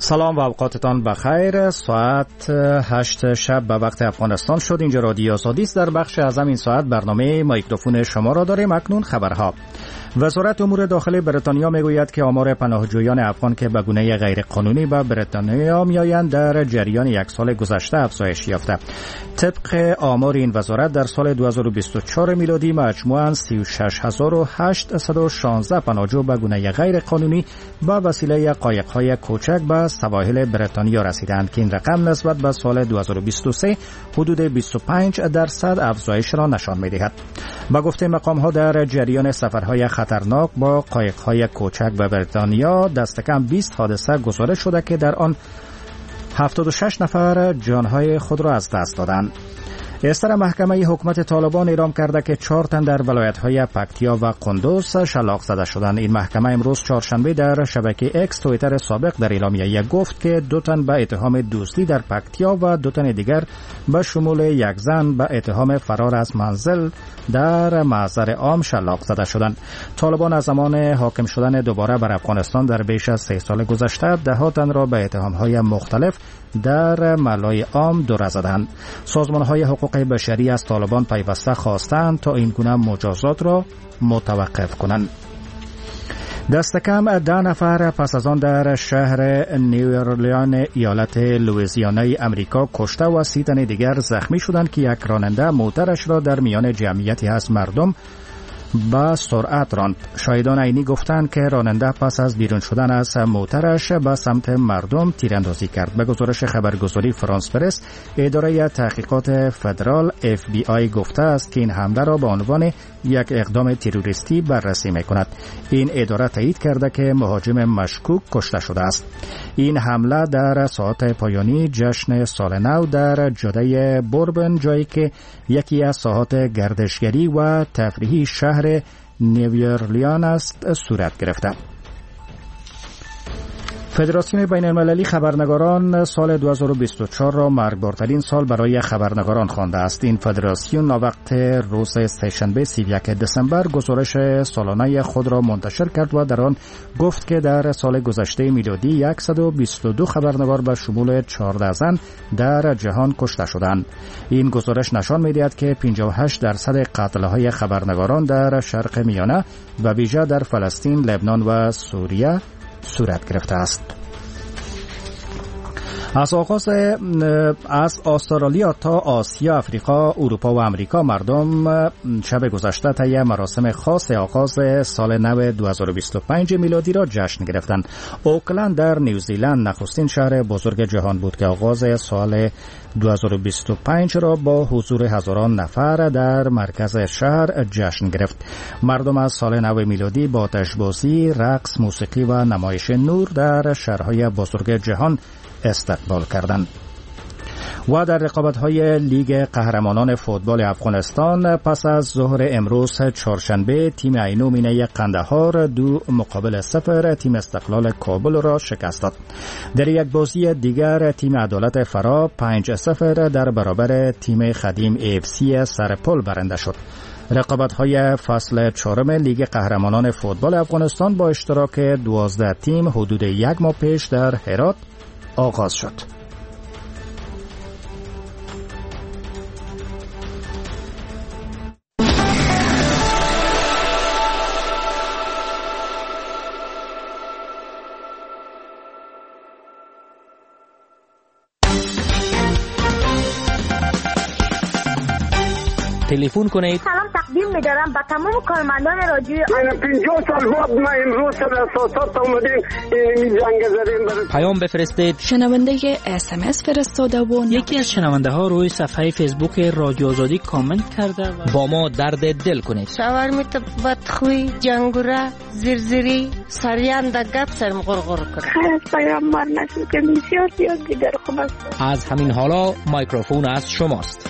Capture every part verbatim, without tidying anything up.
سلام و اوقاتتان بخیر. ساعت هشت شب به وقت افغانستان شد. اینجا رادیو آزادی است. در بخش از این ساعت برنامه مایکروفون شما را داریم. اکنون خبرها. وزارت امور داخلی بریتانیا میگوید که آمار پناهجویان افغان که به گونه غیرقانونی به بریتانیا میآیند در جریان یک سال گذشته افزایش یافته. طبق آمار این وزارت در سال دو هزار و بیست و چهار میلادی مجموعاً سی و شش هزار و هشتصد و شانزده پناهجو به گونه غیرقانونی به وسیله قایق‌های کوچک به سواحل بریتانیا رسیدند که این رقم نسبت به سال دو هزار و بیست و سه حدود بیست و پنج درصد افزایش را نشان می‌دهد. با گفته مقام‌ها در جریان سفرهای خطرناک با قایق‌های کوچک به بریتانیا دست کم بیست حادثه گزارش شده که در آن هفتاد و شش نفر جانهای خود را از دست دادند. استر محکمه حکومت طالبان اعلام کرده که چهار تن در ولایت‌های پکتیا و قندوز شلاق زده شدند. این محکمه امروز چهارشنبه در شبکه اکس توییتر سابق در اعلامیه گفت که دو تن به اتهام دزدی در پکتیا و دو تن دیگر به شمول یک زن به اتهام فرار از منزل در محضر عام شلاق زده شدند. طالبان از زمان حاکم شدن دوباره بر افغانستان در بیش از سه سال گذشته ده ها تن را به اتهام‌های مختلف در ملای عام دور زدند. سازمان‌های حقوق بشری از طالبان پیوسته خواستند تا این گونه مجازات را متوقف کنند. دست کم ده نفر پس از آن در شهر نیوورلیان ایالت لوئیزیانای امریکا کشته و سی تن دیگر زخمی شدند که یک راننده موترش را در میان جمعیتی از مردم با سرعت راند. شاهدان عینی گفتند که راننده پس از بیرون شدن از موترش به سمت مردم تیراندازی کرد. به گزارش خبرگزاری فرانس پرس، اداره تحقیقات فدرال اف بی آی گفته است که این حمله را به عنوان یک اقدام تروریستی بررسی می‌کند. این اداره تایید کرده که مهاجم مشکوک کشته شده است. این حمله در ساعات پایانی جشن سال نو در جاده بوربن، جایی که یکی از ساحات گردشگری و تفریحی شهر نیوورلیان است، صورت گرفته. فدراسیون بین المللی خبرنگاران سال دو هزار و بیست و چهار را مرگبارترین سال برای خبرنگاران خوانده است. این فدراسیون وقت روز سه‌شنبه سی و یک دسامبر گزارش سالانه خود را منتشر کرد و در آن گفت که در سال گذشته میلادی صد و بیست و دو خبرنگار به شمول چهارده زن در جهان کشته شدند. این گزارش نشان می‌دهد که پنجاه و هشت درصد قتل‌های خبرنگاران در شرق میانه و ویژه در فلسطین، لبنان و سوریه صورت گرفته است. از آغاز از استرالیا تا آسیا، افریقا، اروپا و امریکا مردم شب گذشته طی مراسم خاص آغاز سال نو دو هزار و بیست و پنج میلادی را جشن گرفتند. اوکلند در نیوزیلند نخستین شهر بزرگ جهان بود که آغاز سال دو هزار و بیست و پنج را با حضور هزاران نفر در مرکز شهر جشن گرفت. مردم از سال نو میلادی با آتش‌بازی، رقص، موسیقی و نمایش نور در شهرهای بزرگ جهان استقبال کردند. و در رقابت‌های لیگ قهرمانان فوتبال افغانستان پس از ظهر امروز چهارشنبه تیم عینو مینه قندهار دو مقابل صفر تیم استقلال کابل را شکست داد. در یک بازی دیگر تیم عدالت فرا پنج صفر در برابر تیم خدیم اف سی سرپل برنده شد. رقابت‌های فصل چهارم لیگ قهرمانان فوتبال افغانستان با اشتراک دوازده تیم حدود یک ماه پیش در هرات آغاز شد. تلفن کنید. سلام تقدیم می‌دارم به تمام کارمندان رادیو. من پنجاه سال بعد ما امروز در اساسات اومدیم این جنگ زدیم. پیام بفرستید. شنونده اس ام اس فرستاده و یکی از شنونده ها روی صفحه فیسبوک رادیو آزادی کامنت کرده و با ما درد دل کنید. شاورمیت بدخوی، جنگوره، زرزری، سریان در گپ سرم غرغر کرد. خیلی پیامبر نشد که بسیار زیاد دیگر خوب است. از همین حالا میکروفون از شماست.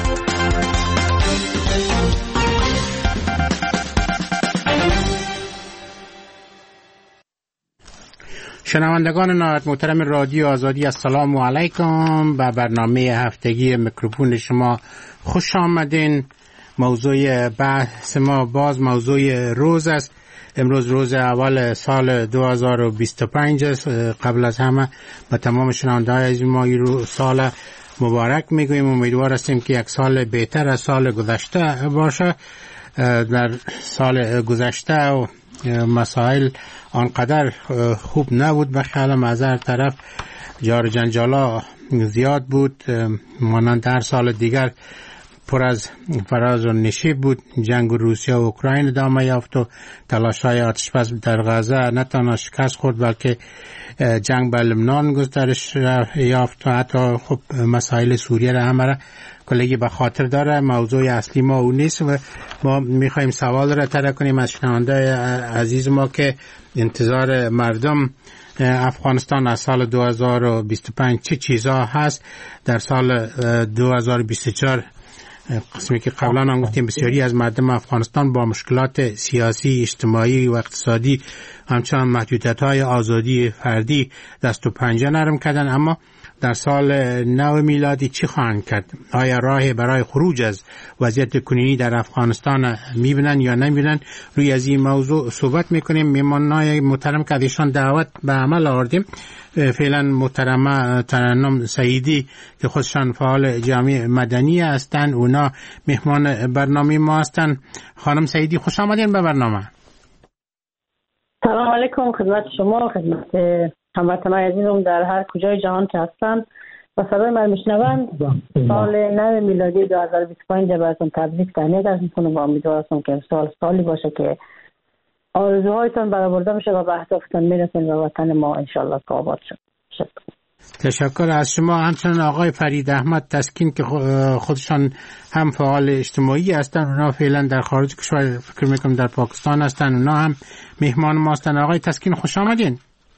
شنوندگان نهایت محترم رادیو آزادی، السلام علیکم. به برنامه هفتگی میکروفون شما خوش آمدین. موضوع بحث ما باز موضوع روز است امروز روز اول سال دو هزار و بیست و پنج است. قبل از همه به تمام شنونده‌های عزیز ما این سال مبارک میگوییم. امیدوار هستیم که یک سال بهتر از سال گذشته باشه. در سال گذشته و مسائل آنقدر خوب نبود به خیالم، از هر طرف جار جنجالا زیاد بود، مانند هر سال دیگر پر از فراز و نشیب بود. جنگ روسیه و اوکراین ادامه یافت و تلاش‌های آتش‌بس در غزه نه تنها شکست خورد بلکه جنگ به لبنان گسترش یافت و حتی خب مسائل سوریه را هم را کلگی به خاطر داره. موضوع اصلی ما اون نیست و ما میخوایم سوال را طرح کنیم از شنونده عزیز ما که انتظار مردم افغانستان از سال دو هزار و بیست و پنج چه چیزا هست. در سال دو هزار و بیست و چهار قسمی که قبلا هم گفتیم بسیاری از مردم افغانستان با مشکلات سیاسی، اجتماعی و اقتصادی همچنان محدودیت‌های آزادی فردی دست و پنجه نرم کردن، اما در سال نو میلادی چی خواهند کرد؟ آیا راه برای خروج از وضعیت کنونی در افغانستان میبینن یا نمیبینن؟ روی از این موضوع صحبت میکنیم. میمانای محترم که ازشان دعوت به عمل آوردیم فعلا محترمه ترنم سعیدی که خودشان فعال جامعه مدنی هستند، اونا مهمان برنامه ما هستند. خانم سعیدی خوش آمدین به برنامه. سلام علیکم خدمت شما، خدمت هموطنان عزیزم در هر کجای جهان که هستند و صدای من میشنوند. سال نو میلادی دو هزار و بیست و پنج براتون تبریک تهنیت عرض میکنم و امیدوارم که سال سالی باشه که آرزوهایتان برآورده میشه و به اهدافتان میرسین و وطن ما انشالله آباد شد. تشکر از شما. همچنین آقای فرید احمد تسکین که خودشان هم فعال اجتماعی هستند، اونا فعلا در خارج کشور فکر میکنم در پاکستان هستند، اونا هم مهمان ما هستند. آقای تسکین خوش آمدین.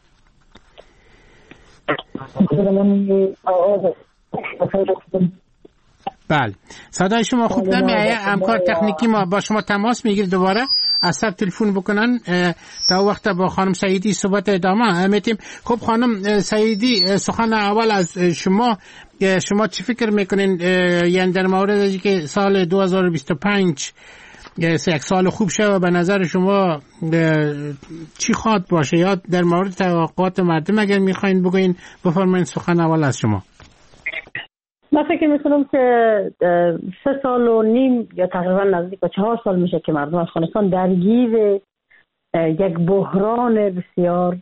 بله صدای شما خوب نمیاد. همکار تکنیکی ما با شما تماس میگیره دوباره از سر تلفن بکنن تا وقت با خانم سعیدی صحبت ادامه میتیم. خب خانم سعیدی سخن اول از شما، شما چی فکر میکنین یعنی در مورد که سال دو هزار و بیست و پنج یک سال خوب شه و به نظر شما چی خواد باشه یا در مورد توقعات مردم اگر میخواین بگوین بفرمایید. سخن اول از شما. من فکر میکنم که سه سال و نیم یا تقریبا نزدیک به چهار سال میشه که مردم افغانستان درگیر یک بحران بسیار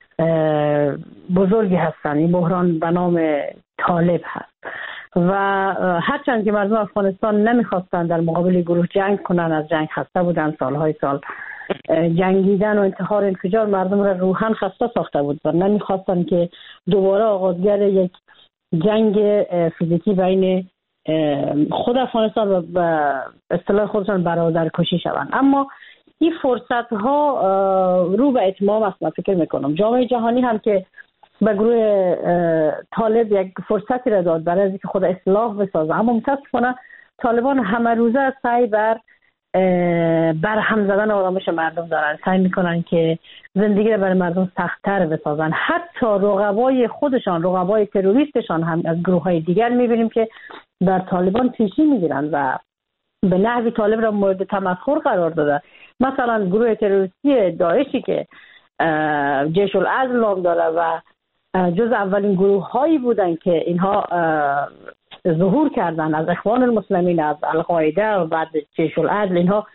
بزرگی هستند. این بحران به نام طالب هست و هرچند که مردم افغانستان نمیخواستن در مقابل گروه جنگ کنن، از جنگ خسته بودن، سالهای سال جنگیدن و انتحار انفجار مردم را روحاً خسته ساخته بود و نمیخواستن که دوباره آغازگر یک جنگ فیزیکی بین خود افغانستان و به اصطلاح خودشان برادرکشی شوند. اما این فرصت ها رو به اتمام است. من فکر میکنم جامعه جهانی هم که به گروه طالب یک فرصتی را داد برای اینکه خود اصلاح بسازه، اما متاسفانه طالبان همه روزه سعی بر برهم زدن آرامش مردم دارن، سعی میکنن که زندگی رو برای مردم سخت‌تر بسازن. حتی رقبای خودشان، رقبای تروریستشان هم از گروه‌های دیگر میبینیم که در طالبان پیشی میگیرن و به نحوی طالب را مورد تمسخر قرار داده. مثلا گروه تروریستی داعشی که جیش العدل نام داره و جز اولین گروه هایی بودن که اینها ظهور کردن از اخوان المسلمین، از القاعده و بعد جیش العدل، اینها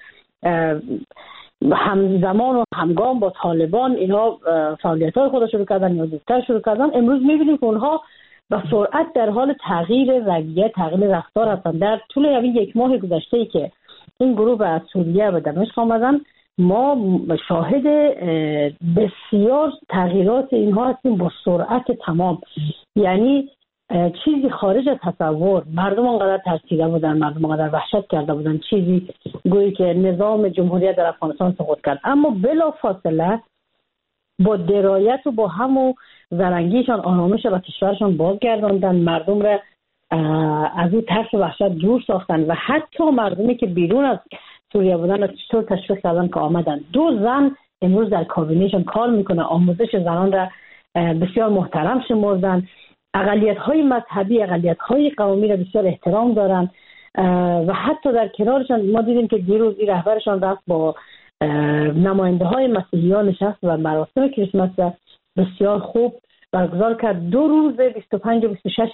همزمان و همگام با طالبان اینها فعالیت های خود شروع کردن یا زودتر شروع کردن. امروز میبینیم که اونها با سرعت در حال تغییر رویه، تغییر رفتار هستند. در طول همین یک ماه گذشته ای که این گروه از سوریه و دمشق آمدن، ما شاهد بسیار تغییرات اینها هستیم با سرعت تمام. یعنی چیزی خارج از تصور. مردم انقدر ترسیده بودن، مردم انقدر وحشت کرده بودن، چیزی گویی که نظام جمهوریت در افغانستان سقوط کرد. اما بلا فاصله با درایت و با همو زرنگیشان آرامش و کشورشان بازگرداندن، مردم را از اون ترس و وحشت دور ساختن و حتی مردمی که بیرون از سوریه بودن از چطور تشویق کردن که آمدن. دو زن امروز در کابینهشان کار میکنه، آموزش زنان را بسیار محترم شمردن، اقلیت‌های مذهبی، اقلیت‌های قومی را بسیار احترام دارن و حتی در کنارشان ما دیدیم که دیروز رهبرشان رفت با نماینده های مسیحیان نشست و مراسم کریسمس بسیار خوب برگزار کرد. دو روز بیست و پنج و بیست و شش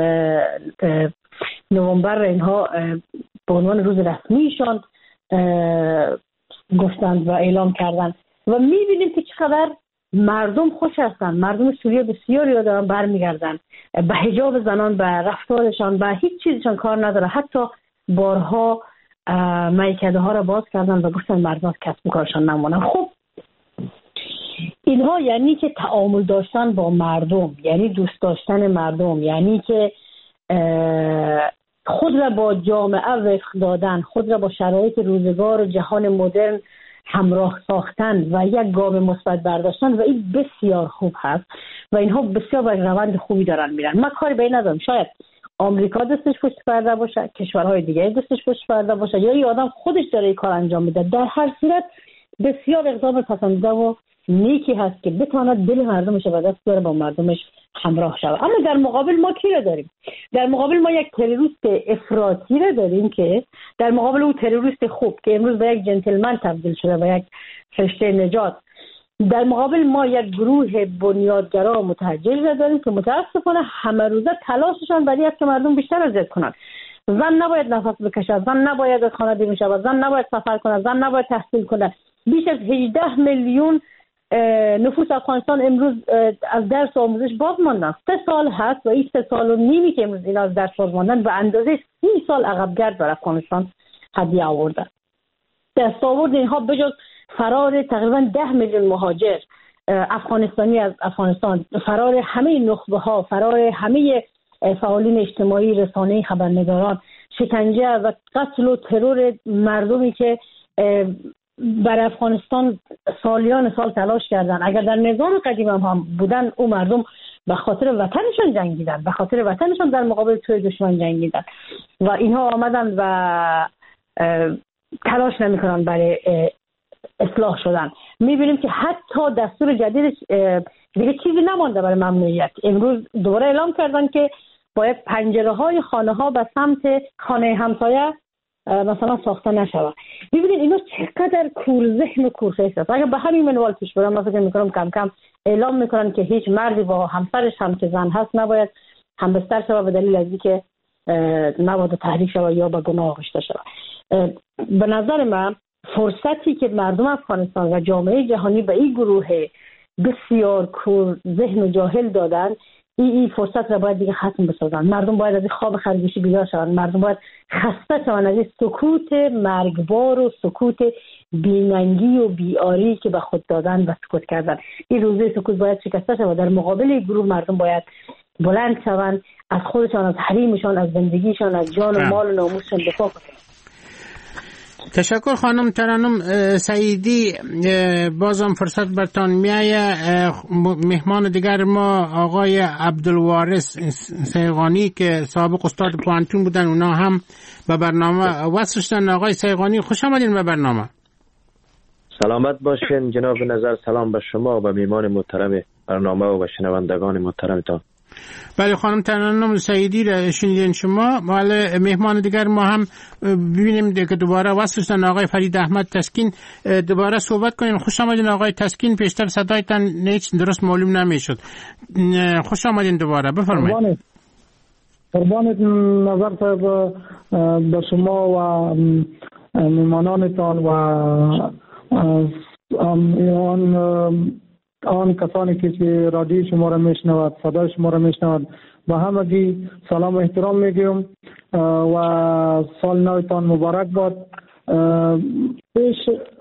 نوامبر اینها به عنوان روز رسمیشان گفتند و اعلام کردند و میبینیم که چقدر مردم خوش هستند. مردم سوریه بسیاری را دارن برمیگردن، به حجاب زنان، به رفتارشان، به هیچ چیزشان کار نداره. حتی بارها میکده ها را باز کردن و گفتن مردم کسب و کارشان نمونن. خب اینها یعنی که تعامل داشتن با مردم، یعنی دوست داشتن مردم، یعنی که خود را با جامعه وفق دادن، خود را با شرایط روزگار و جهان مدرن همراه ساختن و یک گام مثبت برداشتن و این بسیار خوب هست و اینها بسیار به روند خوبی دارن میرن. من کاری به این ندارم، شاید آمریکا دستش پشت پرده باشه، کشورهای دیگه دستش پشت پرده باشه، یا این آدم خودش داره این کار انجام میده. در هر صورت بسیار اقدام پسندیده و نیکی هست که بتواند دل مردمش به دست بیاره، با مردمش همراه شود. اما در مقابل ما کی را داریم؟ در مقابل ما یک تروریست افراطی را داریم که در مقابل او تروریست خوب که امروز به یک جنتلمن تبدیل شده و یک فرشته نجات. در مقابل ما یک گروه بنیادگرا متحجر را داریم که متاسفانه همه روزه تلاششان برای است که مردم بیشتر اذیت کنند. زن نباید نفس بکشد، زن نباید از خانه بیرون شود، زن نباید سفر کند، زن نباید تحصیل کند. بیش از هجده میلیون نفوس افغانستان امروز از درس و آموزش باز ماندن. سه سال هست و این سه سال و نیمی که امروز اینا از درس باز ماندن به اندازه سی سال عقبگرد بر افغانستان هدیه آوردن. دستاورد اینها بجز فرار تقریبا ده میلیون مهاجر افغانستانی از افغانستان، فرار همه نخبه ها، فرار همه فعالین اجتماعی، رسانه‌ای، خبرنگاران، شکنجه و قتل و ترور مردمی که برای افغانستان سالیان سال تلاش کردن. اگر در نظام قدیم هم, هم بودن، او مردم به خاطر وطنشان جنگیدن، به خاطر وطنشان در مقابل توی دشمن جنگیدن و اینها آمدن و تلاش نمی کنن برای اصلاح شدن. میبینیم که حتی دستور جدیدش دیگه چیزی نمانده برای ممنوعیت. امروز دوباره اعلام کردن که باید پنجره های خانه ها به سمت خانه همسایه مثلا ساخته نشود. ببینید اینا چقدر کور ذهن و کورخیس است. اگر به همین منوال پیش برم، من فکر میکنم کم کم اعلام میکنن که هیچ مردی با همسرش هم که زن هست نباید همبستر شود به دلیل از اینکه نباید تحریک شود یا به گناه آغشته شود. به نظر من فرصتی که مردم افغانستان و جامعه جهانی به این گروه بسیار کور ذهن و جاهل دادن، این ای فرصت را باید دیگه ختم بسازن. مردم باید از این خواب خرگوشی بیدار شوند. مردم باید خسته شوند از این سکوت مرگبار و سکوت بی‌ننگی و بیاری که به خود دادن و سکوت کردن. این روزه سکوت باید شکسته شود. در مقابل این گروه مردم باید بلند شوند، از خودشان، از حریمشان، از زندگیشان، از جان و مال و ناموسشان دفاع کنند. تشکر خانم ترنم سعیدی. بازم فرصت برتان میایه. مهمان دیگر ما آقای عبدالوارث سیغانی که سابق استاد پوانتون بودن، اونا هم به برنامه وصل شدن. آقای سیغانی خوش آمدین به برنامه. سلامت باشین جناب نظر. سلام به شما و به میهمان محترم برنامه و به شنوندگان محترمتان. بله خانم ترنم سعیدی را شنیدین شما. بله مهمان دیگر ما هم ببینیم که دوباره وصل شدن. آقای فرید احمد تسکین، دوباره صحبت کنیم. خوش آمدین آقای تسکین. پیشتر صدایتان نیچ درست معلوم نمیشد. خوش آمدین دوباره، بفرمایید. قربانت نظر صاحب به شما و مهمانانتان و آن آن کسانی که رادیو شما را میشنود، صدای شما را میشنود، با همگی سلام و احترام میگیم و سال نوتان مبارک باد. پیش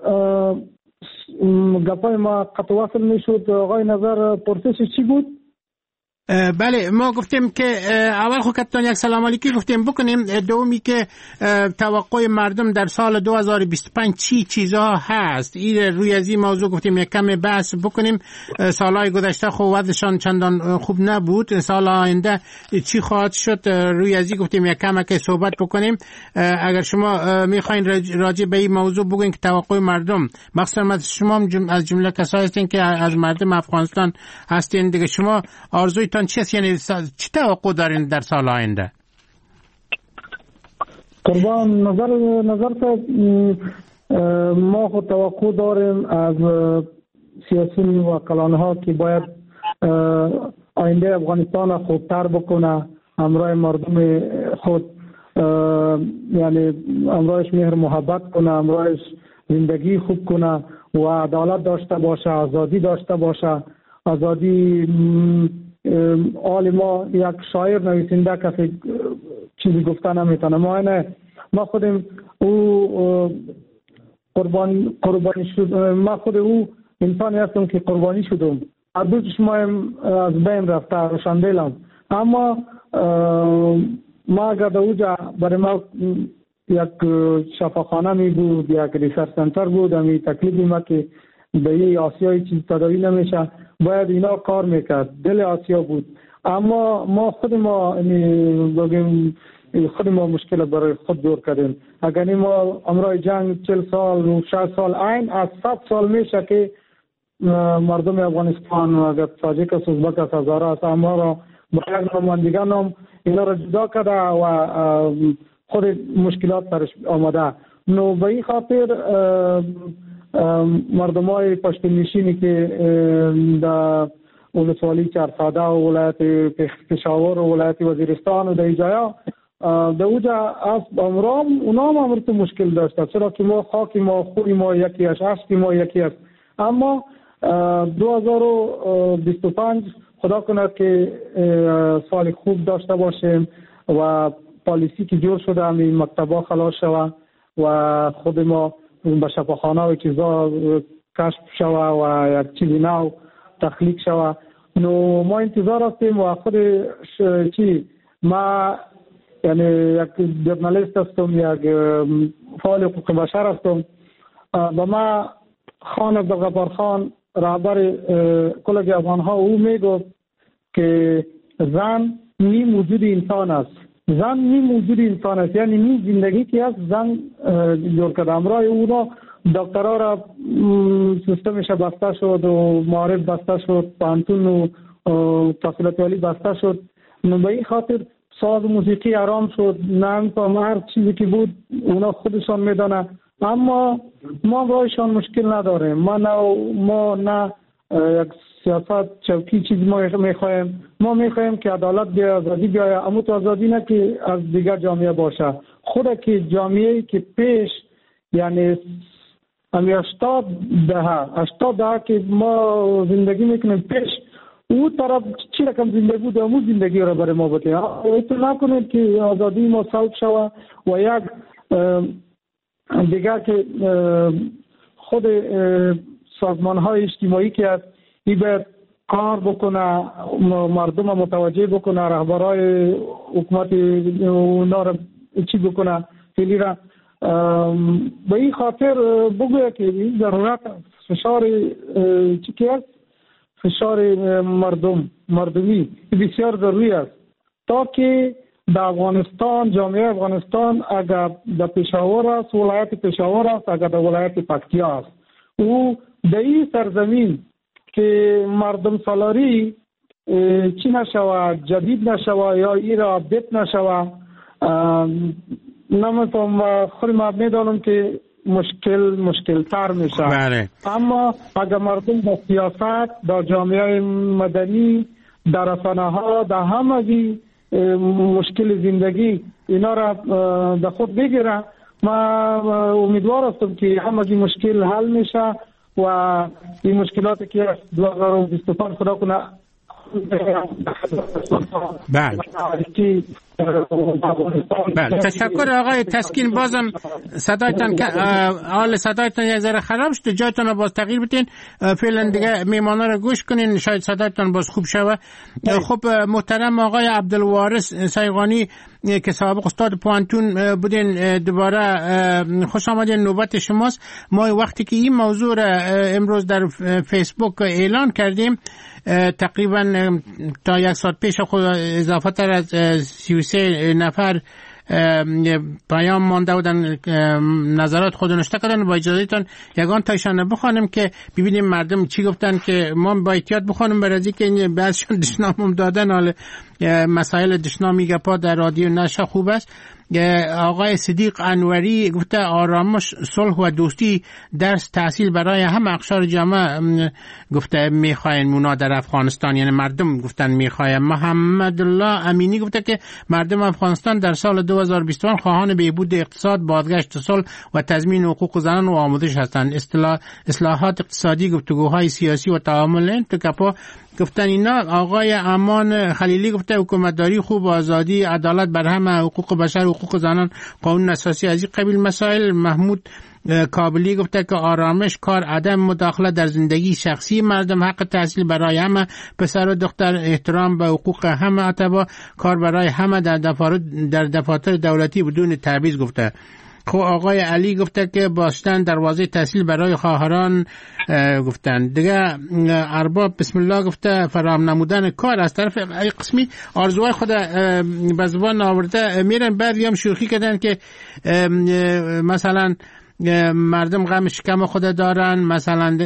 گپای ما قطع وصل میشد. آقای نظر پرسش چی بود؟ بله ما گفتیم که اول خود کتان یک سلام علیکی گفتیم بکنیم. دومی که توقع مردم در سال دو هزار و بیست و پنج چی چیزها هست، این روی از این موضوع گفتیم یک کم بحث بکنیم. سالهای گذشته خب وضعشان چندان خوب نبود، سال آینده چی خواهد شد روی از این گفتیم یک کم که صحبت بکنیم. اگر شما میخواین راجع به این موضوع بگوین که توقع مردم، مخصوصا شما از جمله کسایی هستین که از مردم افغانستان هستین دیگه، شما آرزوی چی است؟ یعنی چی توقع دارین در سال آینده؟ قربان نظر نظر تا ما خود توقع داریم از سیاسیون و کلانها که باید آینده افغانستان را خوبتر بکنه، همراه مردم خود یعنی همراهش مهر محبت کنه، همراهش زندگی خوب کنه و عدالت داشته باشه، آزادی داشته باشه. آزادی آل ما یک شاعر نویسنده کسی چیزی گفته نمیتونه. ما نه ما خودم او قربان قربانی شد، ما خود او انسانی هستم که قربانی شدم، هر دو چشمایم از بین رفته، روشندلم. اما ما اگر در اوجا برای ما یک شفاخانه می بود، یک ریسرچ سنتر بود، امی تکلیفی ما که به این آسیای چیز تداوی نمیشه، باید اینا کار میکرد. دل آسیا بود. اما ما خود ما بگیم خود ما مشکل برای خود دور کردیم. اگر ما امرای جنگ چل سال و شصت سال این از صد سال میشه که مردم افغانستان و اگر تاجیک است، ازبک است، هزاره است، اما را برای یک نام و دیگر نام اینا را جدا کرده و خود مشکلات سرش آمده. نو به این خاطر مردم های پشت نشینی که در ولسوالی چهارساده و ولایت پشاور و ولایت وزیرستان و در ایجایا در اوجا از امرام اونا هم امر تو مشکل داشته، چرا که ما خاک ما خوی ما یکی است، عشق ما یکی است. اما دو هزار و بیست و پنج خدا کند که سال خوب داشته باشیم و پالیسی که جور شده همین مکتبا خلاص شود و خود ما به شفاخانه و چیزا کشف شود و یک چیزی نو تخلیق شود. نو ما انتظار هستیم و خود چی ما یعنی یک جورنالیست هستم، یک فعال حقوق بشر هستم. با ما خان عبدالغفار خان رهبر کل افغان ها او میگفت که زن نیم وجود انسان است، زن نیم وجود انسان است، یعنی نیم زندگی که است زن جور کرده. امرای او را دکترها را سیستمش بسته شد و معارف بسته شد، پانتون و تحصیلات عالی بسته شد. به این خاطر ساز موسیقی آرام شد، نام و هر چیزی که بود اونا خودشان میدانه. اما ما برایشان مشکل نداریم. ما نه ما نه یک سیاست چوکی چیز ما میخوایم. ما میخوایم که عدالت بیاید، آزادی بیاید، اما تو آزادی نه که از دیگر جامعه باشه. خود که جامعه که پیش یعنی امی هشتاد دهه هشتاد دهه که ما زندگی میکنیم پیش، او طرف چی رقم زندگی بود امو زندگی را برای ما بده. اطلاع نکنید که آزادی ما سلب شود و یک دیگر که خود سازمان های اجتماعی که است این باید کار بکنه، مردم متوجه بکنه، رهبرای حکومت اونا را چی بکنه فعلی را. به این خاطر بگوید که این ضرورت فشار چی که است، فشار مردم مردمی بسیار ضروری است تا که در افغانستان جامعه افغانستان اگر در پشاور است، ولایت پشاور است، اگر در ولایت پکتیا است، او در این سرزمین که مردم سالاری چی نشود، جدید نشود یا ای را اپدیت نشود، نمیتونم و خود ما میدانم که مشکل مشکل تر میشه. بله. اما اگر مردم در سیاست، در جامعه مدنی، در رسانه ها، در همگی مشکل زندگی اینا را در خود بگیره، ما امیدوار هستم که همگی مشکل حل میشه و این مشکلاتی که دو هزار و بیست و پنج خدا کنه بله بله تشکر آقای تسکین. بازم صدایتان حال صدایتان یک ذره خراب شد، جایتان رو باز تغییر بدین، فعلا دیگه میمانا رو گوش کنین، شاید صدایتان باز خوب شود. خب محترم آقای عبدالوارث سیغانی که سابق استاد پوانتون بودین، دوباره خوش آمدین، نوبت شماست. ما وقتی که این موضوع را امروز در فیسبوک اعلان کردیم تقریبا تا یک ساعت پیش خود اضافه تر از سی و سه نفر پیام مانده بودن، نظرات خود نوشته کردن. با اجازهتون یگان تایشان بخوانم که ببینیم مردم چی گفتن، که ما با احتیاط بخوانم برای اینکه این بعضشون دشنامم دادن، حال مسائل دشنامی گپا در رادیو نشه خوب است. آقای صدیق انوری گفته آرامش، صلح و دوستی درس تحصیل برای همه اقشار جامعه گفته میخواین مونا در افغانستان، یعنی مردم گفتن میخواین. محمد الله امینی گفته که مردم افغانستان در سال دو هزار و بیست و یک خواهان بهبود اقتصاد، بازگشت صلح و تضمین حقوق زنان و آموزش هستند. اصلاح اصلاحات اقتصادی، گفتگوهای سیاسی و تعامل تو کپا گفتن اینا. آقای امان خلیلی گفته حکومتداری خوب، آزادی، عدالت بر همه، حقوق بشر، حقوق زنان، قانون اساسی، از این قبیل مسائل. محمود کابلی گفته که آرامش، کار، عدم مداخله در زندگی شخصی مردم، حق تحصیل برای همه پسر و دختر، احترام به حقوق همه اتباع، کار برای همه در دفاتر در دفاتر دولتی بدون تبعیض. گفته خب آقای علی گفته که باشتن دروازه تحصیل برای خواهران گفتن دیگه. ارباب بسم الله گفته فراهم نمودن کار از طرف ای قسمی آرزوهای خود به زبان آورده میرن. بعد هم شوخی کردن که مثلا مردم غم شکم خود دارن. مثلا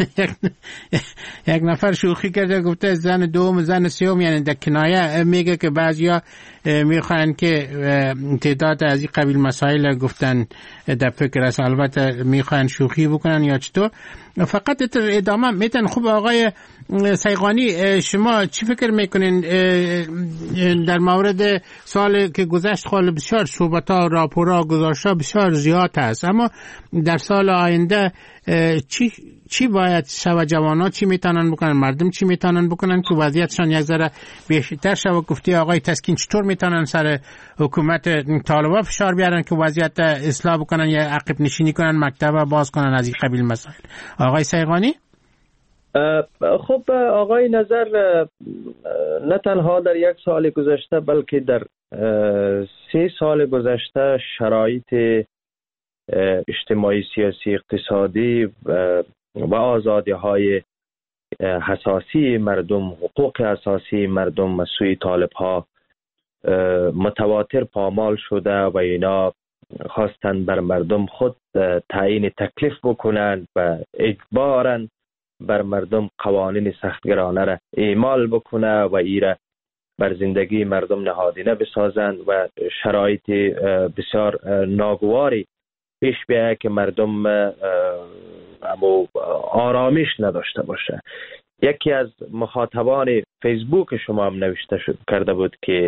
یک نفر شوخی کرده گفته زن دوم زن سوم، یعنی در کنایه میگه که بعضیا میخوان که تعداد از این قبیل مسائل گفتن در فکر است، البته میخوان شوخی بکنن یا چطور. فقط ادامه میتن. خوب آقای سیغانی شما چی فکر میکنین در مورد سال که گذشت؟ خال بسیار صحبت ها، راپورها، گزارش‌ها بسیار زیاد هست، اما در سال آینده چی چی باید شود؟ جوانان چی میتونن بکنن؟ مردم چی میتونن بکنن که وضعیتشان یک ذره بهتر شود؟ گفتی آقای تسکین چطور میتونن سر حکومت طالبان فشار بیارن که وضعیت اصلاح بکنن یا عقب نشینی کنن، مکتب باز کنن، از این قبیل مسائل؟ آقای سیغانی. خب آقای نظر، نه تنها در یک سال گذشته بلکه در سه سال گذشته شرایط اجتماعی، سیاسی، اقتصادی و آزادی های حساسی مردم، حقوق اساسی مردم از سوی طالب ها متواتر پامال شده و اینا خواستن بر مردم خود تعیین تکلیف بکنند و اجبارن بر مردم قوانین سختگیرانه را اعمال بکنه و ایره بر زندگی مردم نهادینه بسازند و شرایط بسیار ناگواری پیش بیاید که مردم اما آرامش نداشته باشه. یکی از مخاطبان فیسبوک شما هم نوشته شد کرده بود که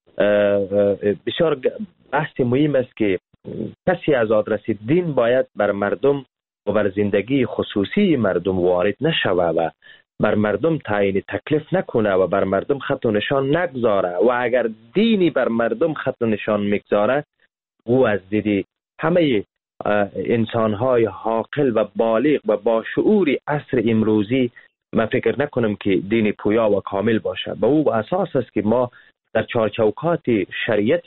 بسیار بحث مهم است که کسی از آدرس دین باید بر مردم و بر زندگی خصوصی مردم وارد نشوه و بر مردم تعیین تکلیف نکنه و بر مردم خط و نشان نگذاره، و اگر دینی بر مردم خط و نشان میگذاره او از دیدی همه انسان‌های عاقل و بالغ و با شعوری عصر امروزی من فکر نکنم که دین پویا و کامل باشه. به او اساس است که ما در چارچوکات شریعت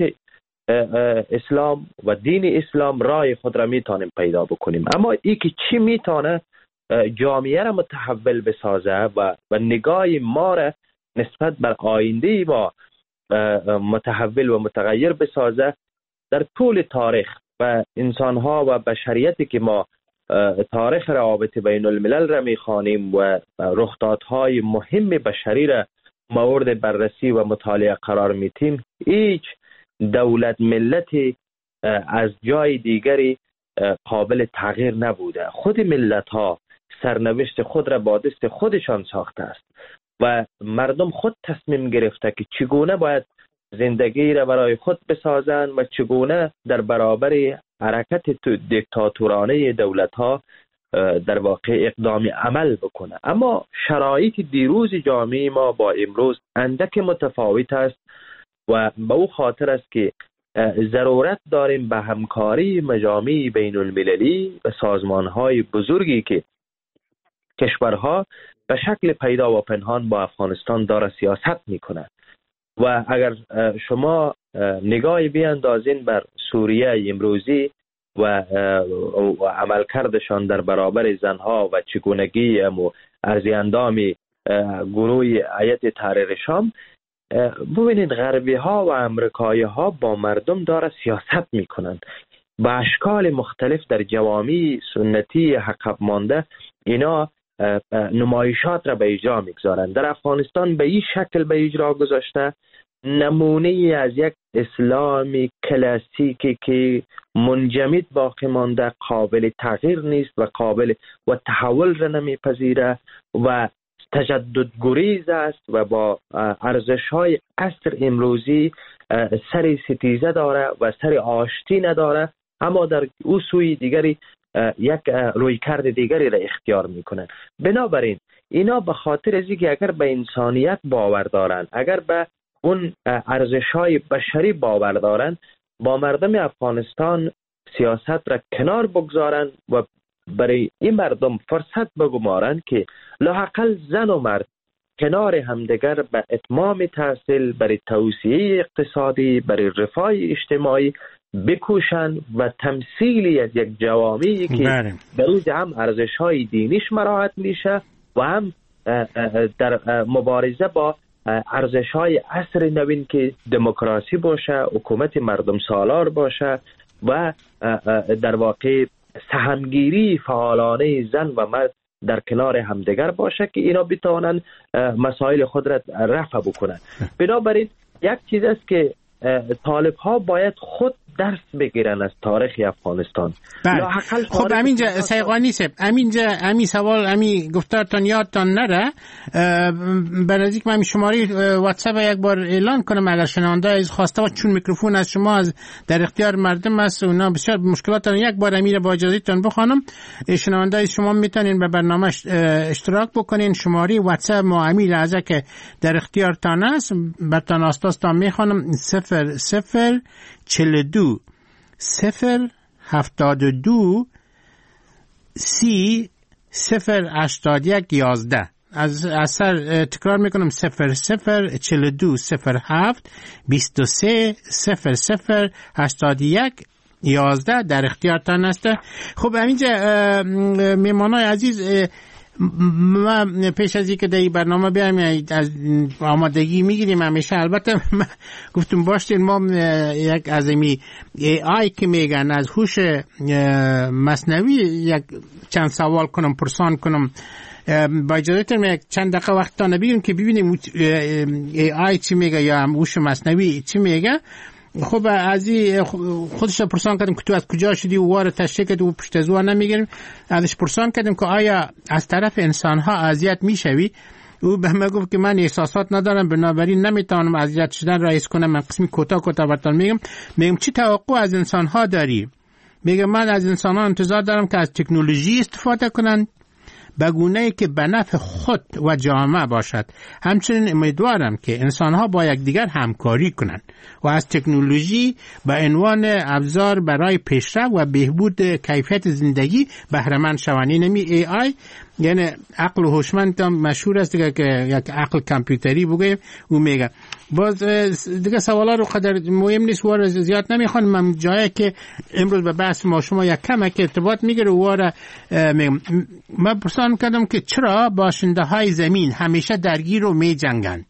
اسلام و دین اسلام رای خود را میتونیم پیدا بکنیم، اما ای که چی میتونه جامعه را متحول بسازه و و نگاه ما را نسبت بر آینده ما متحول و متغیر بسازه در طول تاریخ و انسانها و بشریتی که ما تاریخ روابط بین الملل را میخوانیم و رخدادهای مهم بشری را مورد بررسی و مطالعه قرار میتیم، هیچ دولت ملتی از جای دیگری قابل تغییر نبوده. خود ملت ها سرنوشت خود را با دست خودشان ساخته است و مردم خود تصمیم گرفته که چگونه باید زندگی را برای خود بسازند و چگونه در برابر حرکت دیکتاتورانه دولت ها در واقع اقدام عمل بکنه. اما شرایط دیروز جامعه ما با امروز اندک متفاوت است و به او خاطر است که ضرورت داریم به همکاری مجامع بین المللی و سازمان های بزرگی که کشورها به شکل پیدا و پنهان با افغانستان داره سیاست میکنه. و اگر شما نگاهی بیاندازین بر سوریه امروزی و عملکردشان در برابر زنها و چگونگی و ارزیاندام گروه هیئت تحریر شام، ببینید غربی ها و امریکایی ها با مردم داره سیاست میکنن با اشکال مختلف در جوامع سنتی عقب مانده. اینا نمایشات را به اجرا میگذارند. در افغانستان به این شکل به اجرا گذاشته نمونه از یک اسلامی کلاسیکی که منجمد باقی مانده، قابل تغییر نیست و قابل و تحول را نمیپذیره و تجدد گریز است و با ارزش های عصر امروزی سر ستیزه داره و سر آشتی نداره، اما در او سوی دیگری یک رویکرد دیگری را اختیار میکنن. بنابراین اینا به خاطر از اینکه اگر به انسانیت باور دارن، اگر به اون ارزش‌های بشری باور دارن، با مردم افغانستان سیاست را کنار بگذارن و برای این مردم فرصت بگمارن که لااقل زن و مرد کنار همدیگر به اتمام تحصیل، برای توسعه اقتصادی، برای رفاه اجتماعی بکوشن و تمثیلی از یک جوامعی که بله. در روز هم ارزش‌های دینیش مراعات میشه و هم در مبارزه با ارزش‌های عصر نوین که دموکراسی باشه، حکومت مردم سالار باشه و در واقع سهمگیری فعالانه زن و مرد در کنار همدیگر باشه که اینا بتوانند مسائل خود را رفع بکنن. بنابراین یک چیز است که طالب ها باید خود درس بگیرن از تاریخ افغانستان. بله. خب امینجا سیغانی صاحب، امینجا امی سوال امی گفتارتان یادتان نره، به نزدیک من شماره واتساپ یک بار اعلان کنم اگر شنونده از خواسته و چون میکروفون از شما از در اختیار مردم است و اونا بسیار مشکلاتن، یک بار امیر با اجازهتون بخوانم. شنونده از شما میتونین به برنامه اشتراک بکنین. شماره واتساپ ما امیر از که در اختیارتان است، برتان آستاستان میخوانم: صفر صفر چل دو صفر هفتاد و دو سی صفر هشتاد یک یازده. از اثر تکرار میکنم: صفر صفر چل دو صفر هفت بیست و سه صفر صفر هشتاد یک یازده در اختیارتان است. خب همینجا میمانای عزیز، ما پیش از اینکه در این برنامه بیایم از آمادگی میگیریم همیشه. البته گفتم باشین ما یک ازمی ای آی که میگن از هوش مصنوعی یک چند سوال کنم پرسان کنم. با اجازهتون یک چند دقیقه وقت تا نبیگیم که ببینیم ای آی چی میگه یا هوش مصنوعی چی میگه. خب از خودش پرسان کردیم که تو از کجا شدی و واره تشریح کردی و پشت از او نمیگیریم. ازش پرسان کردیم که آیا از طرف انسان ها اذیت میشوی؟ او به من گفت که من احساسات ندارم، بنابراین نمیتونم اذیت شدن را حس کنم. من قسمی کوتاه کوتاه براتون میگم. میگم چی توقع از انسان ها داری؟ میگم من از انسان ها انتظار دارم که از تکنولوژی استفاده کنند به گونه‌ای که به نفع خود و جامعه باشد. همچنین امیدوارم که انسان‌ها با یکدیگر همکاری کنند و از تکنولوژی به عنوان ابزار برای پیشرفت و بهبود کیفیت زندگی بهره مند شوند. نمی ای آی یعنی عقل هوشمند مشهور است دیگه که یک عقل کامپیوتری بگیم او میگه. باز دیگه سوالا رو قدر مهم نیست واره زیاد نمیخوان. من جایی که امروز به بحث ما شما یک کمک ارتباط میگیره واره میگم. من پرسان کردم که چرا باشنده های زمین همیشه درگیر و می جنگن؟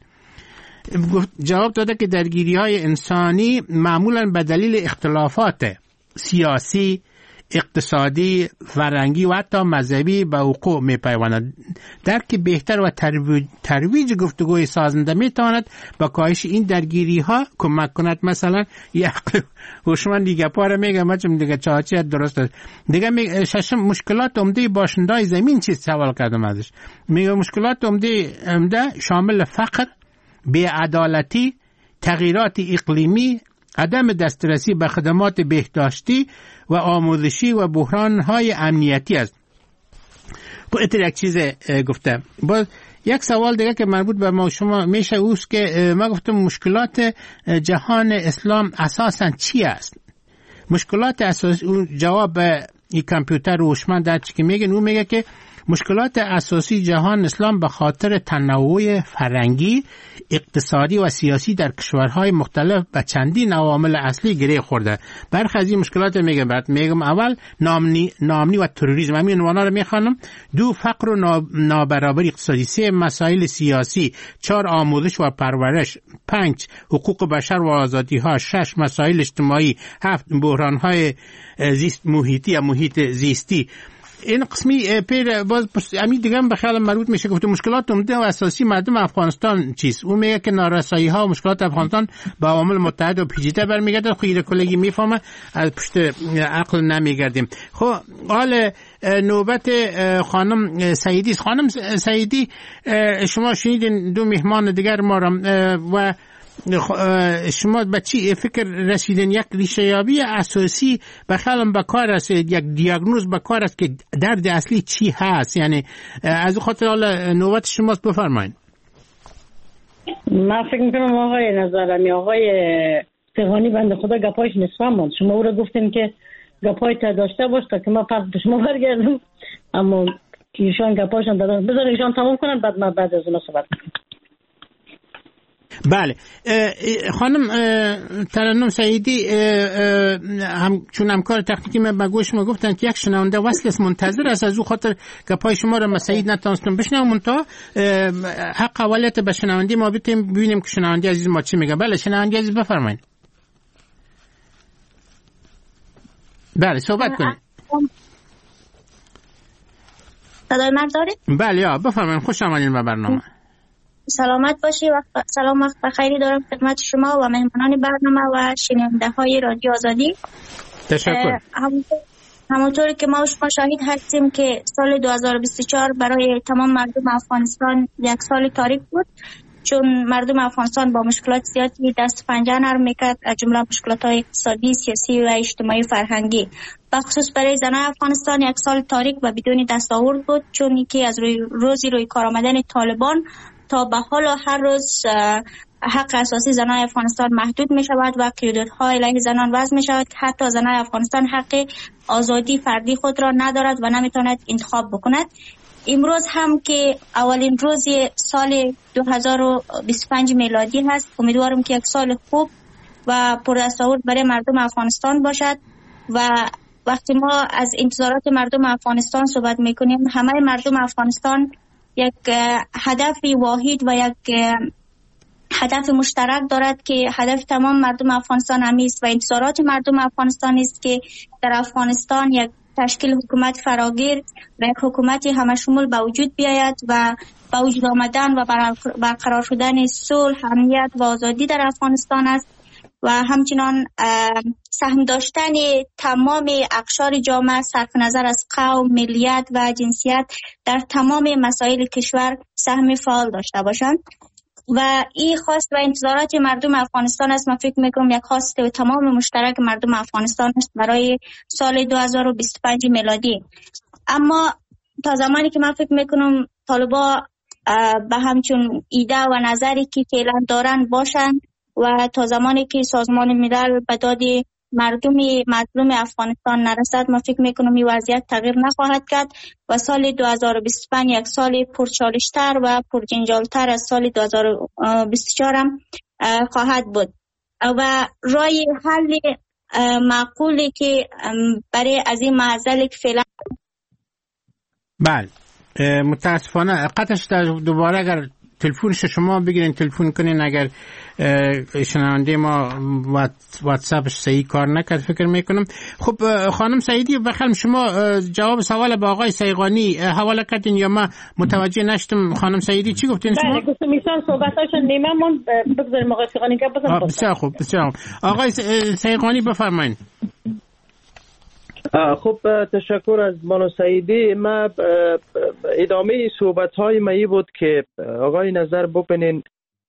جواب داده که درگیری های انسانی معمولا به دلیل اختلافات سیاسی، اقتصادی، فرهنگی و حتی مذهبی به وقوع می پیوندد. درک بهتر و ترویج, ترویج گفتگوی سازنده می تواند با کاهش این درگیری ها کمک کند. مثلا یک هوشمند دیگه پاره میگه مچم دیگه چاچی درست است دیگه. میگه ششم مشکلات عمده باشندای زمین چی سوال کردم ازش. میگه مشکلات عمده عمده شامل فقر، بی‌عدالتی، تغییرات اقلیمی، عدم دسترسی به خدمات بهداشتی و آموزشی و بحران‌های امنیتی است. خب یک چیز گفته. باز یک سوال دیگه که مربوط به ما شما میشه اوست که ما گفتم مشکلات جهان اسلام اساساً چی است؟ مشکلات اساسی اون جواب این کامپیوتر هوشمند در چی که میگن اون میگه که مشکلات اساسی جهان اسلام به خاطر تنوع فرهنگی، اقتصادی و سیاسی در کشورهای مختلف به چندین عوامل اصلی گره خورده. برخی از این مشکلات میگم بعد میگم اول نامنی نامنی و تروریسم، همین عنوانا رو میخوانم. دو فقر و نابرابری اقتصادی. سه مسائل سیاسی. چهار آموزش و پرورش. پنج حقوق بشر و آزادی ها. شش مسائل اجتماعی. هفت بحران های زیست محیطی یا محیط زیستی. این قسمی پیر باز امی دیگه هم به خیال مربوط میشه که مشکلات عمده و اساسی مردم افغانستان چیست؟ اون میگه که نارسایی ها و مشکلات افغانستان با عوامل متحد و پیچیده برمیگرده. خیر کلگی میفهمه از پشت عقل نمیگردیم. خب حال نوبت خانم سعیدی. خانم سعیدی شما شنیدین دو مهمان دیگر ما را و شما به چی فکر رسیدین؟ یک ریشه یابی اساسی بخالم به کار است، یک دیاگنوز به کار است که درد اصلی چی هست؟ یعنی از خاطر حالا نوبت شماست، بفرمایید. من فکر میکنم آقای نظرمی آقای سیغانی بنده خدا گپایش نصفه شما او را گفتیم که گپای تا داشته باش تا که ما پس به شما برگردم، اما ایشان گپایشان دادن بذار ایشان تمام کنن بعد ما بعد از اون صحبت کنم. بله خانم ترنم سعیدی هم چون همکار تکنیکی من به گوش ما گفتن که یک شنونده وصل است منتظر است، از او خاطر گپای شما را سعید نتونستم بشنوم، منتها حق اولت به شنونده ما بدیم ببینیم که شنونده عزیز ما چی میگه. بله شنونده عزیز بفرمایید. بله صحبت کنید. صدای من دارید؟ بله یا بفرمایید، خوش آمدید به برنامه. سلامت باشی و سلام وقت بخیری دارم خدمت شما و مهمانان برنامه و شنونده های رادیو آزادی. تشکر. همونطوری که ما شما شاهد هستیم که سال دو هزار و بیست و چهار برای تمام مردم افغانستان یک سال تاریک بود، چون مردم افغانستان با مشکلات زیادی دست پنجه نرم میکرد، از جمله مشکلات های اقتصادی، سیاسی و اجتماعی فرهنگی. بخصوص برای زنان افغانستان یک سال تاریک و بدون دستاورد بود، چون که از روی روزی روی کار آمدن طالبان تا به حال هر روز حق اساسی زنان افغانستان محدود می شود و قیودهای علیه زنان وضع می شود که حتی زنان افغانستان حق آزادی فردی خود را ندارد و نمیتواند انتخاب بکند. امروز هم که اولین روز سال دو هزار و بیست و پنج میلادی هست، امیدوارم که یک سال خوب و پردستاورد برای مردم افغانستان باشد. و وقتی ما از انتظارات مردم افغانستان صحبت میکنیم، همه مردم افغانستان یک هدف واحد و یک هدف مشترک دارد که هدف تمام مردم افغانستان همی است و انتظارات مردم افغانستان است که در افغانستان یک تشکیل حکومت فراگیر و یک حکومت همشمول به وجود بیاید و به وجود آمدن و برقرار شدن صلح، امنیت و آزادی در افغانستان است و همچنان سهم داشتن تمام اقشار جامعه صرف نظر از قوم، ملیت و جنسیت در تمام مسائل کشور سهم فعال داشته باشند و این خواست و انتظارات مردم افغانستان است. من فکر میکنم یک خواست و تمام مشترک مردم افغانستان است برای سال دو هزار و بیست و پنج میلادی. اما تا زمانی که من فکر میکنم طالبا به همچون ایده و نظری که فعلا دارن باشند و تا زمانی که سازمان ملل به داد مردم مظلوم افغانستان نرسد، من فکر میکنم این وضعیت تغییر نخواهد کرد و سال دو هزار و بیست و پنج یک سال پرچالشتر و پرجنجالتر از سال دو هزار و بیست و چهار هم خواهد بود و رای حل معقولی که برای از این معضل که فعلا بله متاسفانه قطعش دوباره اگر تلفونش شما بگیرین تلفن کنین، اگر شنونده ما واتساپش صحیح کار نکرد فکر میکنم. خب خانم سعیدی بخلم شما جواب سوال با آقای سیغانی حواله کردین یا ما متوجه نشدم؟ خانم سعیدی چی گفتین شما؟ بله گفتم ایشان صحبتاشون نیمه من بگذاریم آقای سیغانی که بزن. بسیار خوب بسیار خوب. آقای سیغانی بفرمایید. خب تشکر از بانو سعیدی. ما ادامه صحبت های مایی بود که آقای نظر بکنین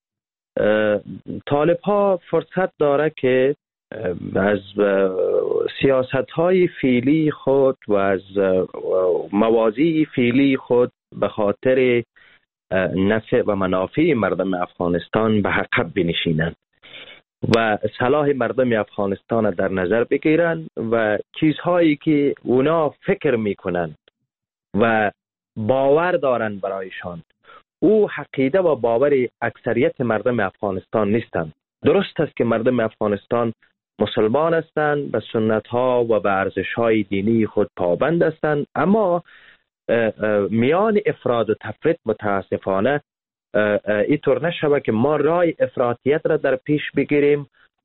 طالب ها فرصت داره که از سیاست های فعلی خود و از موازی فعلی خود به خاطر نفع و منافع مردم افغانستان به عقب بنشینند و صلاح مردم افغانستان در نظر بگیرن و چیزهایی که اونا فکر میکنن و باور دارن برایشان او عقیده و باور اکثریت مردم افغانستان نیستند. درست است که مردم افغانستان مسلمان هستند، به سنت ها و به ارزش های دینی خود پابند هستند، اما میان افراد و تفرید متاسفانه اینطور نشود که ما رای افراطیت را در پیش بگیریم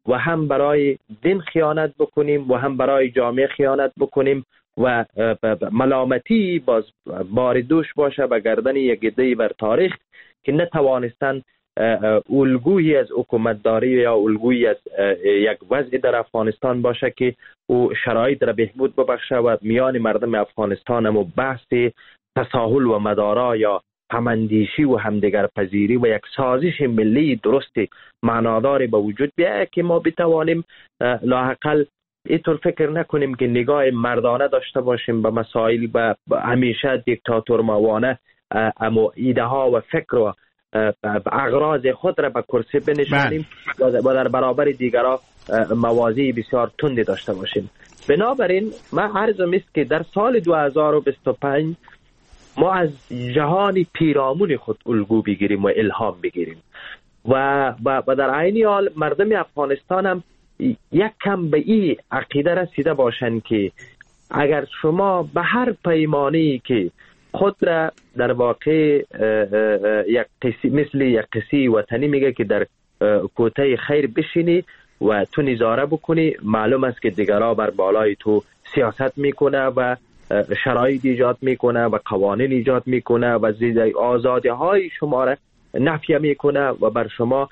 و هم برای دین خیانت بکنیم و هم برای جامعه خیانت بکنیم و ملامتی باز بار دوش باشه به گردن یک عده‌ای بر تاریخ که نتوانستن الگویی از حکومتداری یا الگویی از یک وضع در افغانستان باشه که او شرایط را بهبود ببخشه و میان مردم افغانستان هم بحث تساهل و مدارا یا هماندیشی و همدیگر پذیری و یک سازش ملی درست معناداری به وجود بیاید که ما بتوانیم لاحقل اینطور فکر نکنیم که نگاه مردانه داشته باشیم به مسائل و همیشه دیکتاتور موانه اما ایده ها و فکر و اغراض خود را به کرسی بنشانیم و در برابر دیگرها موازی بسیار تندی داشته باشیم. بنابراین من عرضم است که در سال دو هزار و بیست و پنج ما از جهان پیرامون خود الگو بگیریم و الهام بگیریم و و در عین حال مردم افغانستان هم یک کم به این عقیده رسیده باشند که اگر شما به هر پیمانی که خود را در واقع یک قصی مثل یک قصی وطنی میگه که در کوته خیر بشینی و تو نظاره بکنی، معلوم است که دیگرها بر بالای تو سیاست میکنه و شرایط ایجاد میکنه و قوانین ایجاد میکنه و آزادی های شما را نفی میکنه و بر شما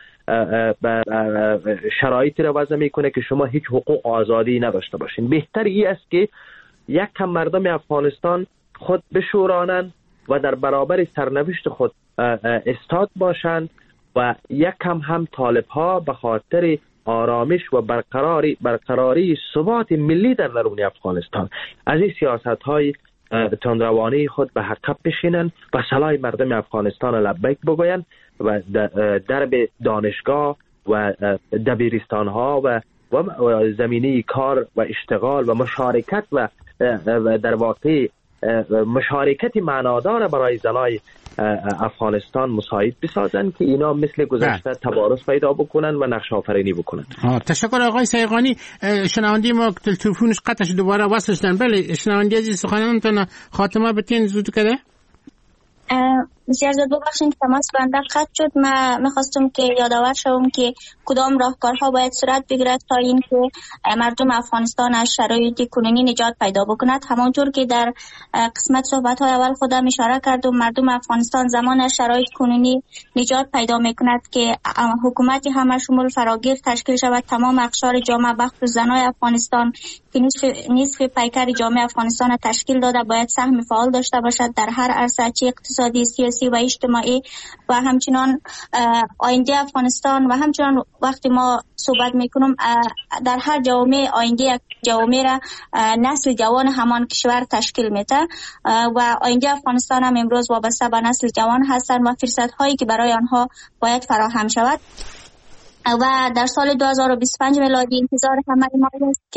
شرایطی را وضع میکنه که شما هیچ حقوق آزادی نداشته باشین. بهتر این است که یک کم مردم افغانستان خود بشورانند و در برابر سرنوشت خود استاد باشند و یک کم هم طالب ها به خاطر آرامش و برقراری برقراری ثبات ملی در درون افغانستان از این سیاست های تندروانی خود به حقیقت بشینند و صلاح مردم افغانستان لبیک بگویند و درب دانشگاه و دبیرستان ها و و زمینه کار و اشتغال و مشارکت و در واقع مشارکت معنادار برای زنای افغانستان مساعد بسازند که اینا مثل گذشته تبارز پیدا بکنن و نقش آفرینی بکنن. تشکر آقای سیغانی. شنوندی ما تلفنش قطعش دوباره وصل شدن. بله شنوندی عزیز سخنانتون خاتمه بتین زود کده؟ بسیار زود ببخشید که تماس بنده قطع شد. من میخواستم که یادآور شوم که کدام راهکارها باید صورت بگیرد تا اینکه مردم افغانستان از شرایط کنونی نجات پیدا بکند. همانطور که در قسمت صحبت‌های اول خودم اشاره کردم، مردم افغانستان زمان از شرایط کنونی نجات پیدا میکند که حکومتی همه شمول فراگیر تشکیل شود، تمام اقشار جامعه بخش زنای افغانستان که نصف نصف پیکر جامعه افغانستان را تشکیل داده باید سهم فعال داشته باشد در هر عرصه، چه اقتصادی، سیاسی و اجتماعی و همچنان آینده افغانستان و همچنان وقتی ما صحبت میکنم در هر جامعه آینده جامعه را نسل جوان همان کشور تشکیل میده و آینده افغانستان هم امروز وابسته به نسل جوان هستند و فرصت هایی که برای آنها باید فراهم شود و در سال دو هزار و بیست و پنج میلادی انتظار همه ما است که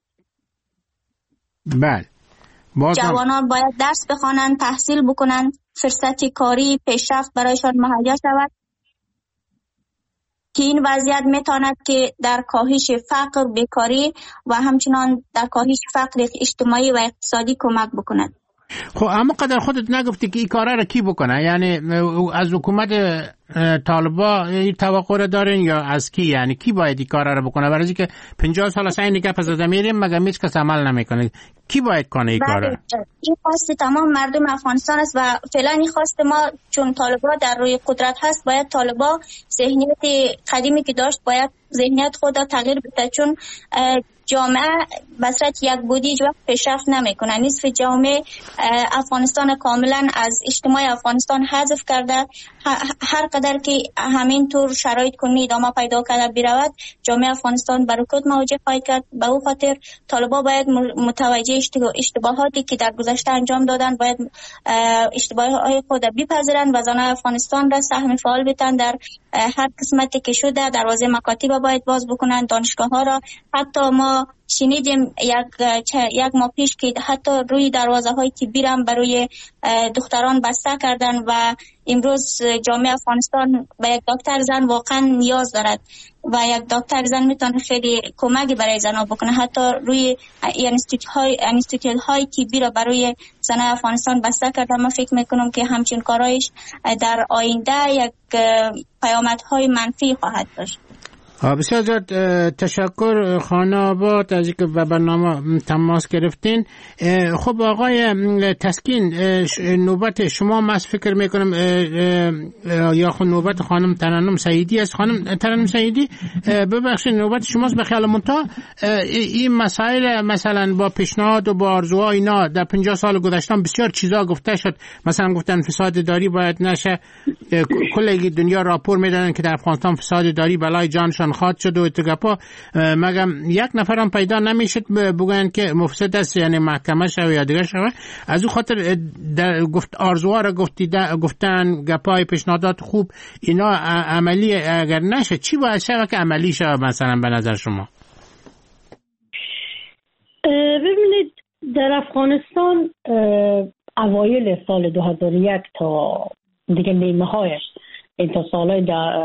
بله جوانان باید درس بخوانند، تحصیل بکنند، فرصت کاری پیشرفت برایشان مهیا شود که این وضعیت میتواند که در کاهش فقر، بیکاری و همچنان در کاهش فقر اجتماعی و اقتصادی کمک بکند. خب اما قدر خودت نگفتی که این کارا را کی بکنه؟ یعنی از حکومت طالبا این توقع را دارین یا از کی؟ یعنی کی باید این کارا را بکنه؟ برای اینکه پنجاه سال است این گپ زده میریم مگر هیچ کس عمل نمیکنه. کی باید کنه این کارا؟ این خواست تمام مردم افغانستان است و فعلا این خواست ما چون طالبا در روی قدرت هست باید طالبا ذهنیت قدیمی که داشت باید ذهنیت خود را تغییر بده، چون جامعه بسرت یک بودی هیچ وقت پیشرفت نمیکنه. نصف جامعه افغانستان کاملا از اجتماع افغانستان حذف کرده. هر قدر که همین طور شرایط کنی ادامه پیدا کرده برود جامعه افغانستان به رکود مواجه خواهد کرد. به او خاطر طالبا باید متوجه اشتباهاتی که در گذشته انجام دادن باید اشتباهات خود بپذیرند و زنان افغانستان را سهم فعال بدن در هر قسمتی که شده. دروازه مکاتب باید باز بکنند، دانشگاه ها را. حتی ما شنیدیم یک یک ماه پیش که حتی روی دروازه های طبی را برای دختران بسته کردن و امروز جامعه افغانستان به یک دکتر زن واقعا نیاز دارد و یک دکتر زن میتونه خیلی کمکی برای زنها بکنه. حتی روی انستیتوت های انستیتوت های طبی را برای زنان افغانستان بسته کردن. من فکر میکنم که همچین کارایش در آینده یک پیامدهای منفی خواهد داشت. بسیار زیاد تشکر خانه آباد از اینکه به برنامه تماس گرفتین. خب آقای تسکین، نوبت شما ماست فکر میکنم، یا خود نوبت خانم ترنم سعیدی است. خانم ترنم سعیدی ببخشید نوبت شماست. به خیال منتها این مسائل مثلا با پیشنهاد و با آرزوها اینا در پنجاه سال گذشته بسیار چیزا گفته شد. مثلا گفتن فساد داری باید نشه، کل دنیا راپور میدادن که در افغانستان فساد داری بلای جانشان خواهد شد و اتگاپا، مگم یک نفرم پیدا نمیشد بگن که مفسد است، یعنی محکمه شوه یا دیگه شوه. از او خاطر گفت آرزوها را گفتن، گپای پیشنهادات خوب اینا عملی اگر نشه چی باید شوه که عملی شوه مثلا به نظر شما؟ ببینید در افغانستان اوایل سال دو هزار و یک تا دیگه نیمه هایش این تا سالهای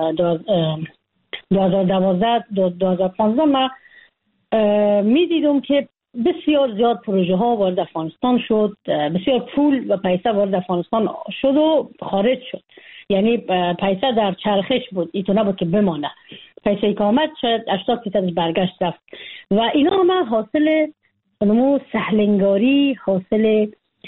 دو هزار و دوازده دو هزار و پانزده ما می دیدم که بسیار زیاد پروژه ها وارد افغانستان شد، بسیار پول و پیسه وارد افغانستان شد و خارج شد. یعنی پیسه در چرخش بود، ایتو نبود که بمانه. پیسه که آمد شد هشتاد درصد برگشت رفت و اینا هم حاصل نمو سهلنگاری، حاصل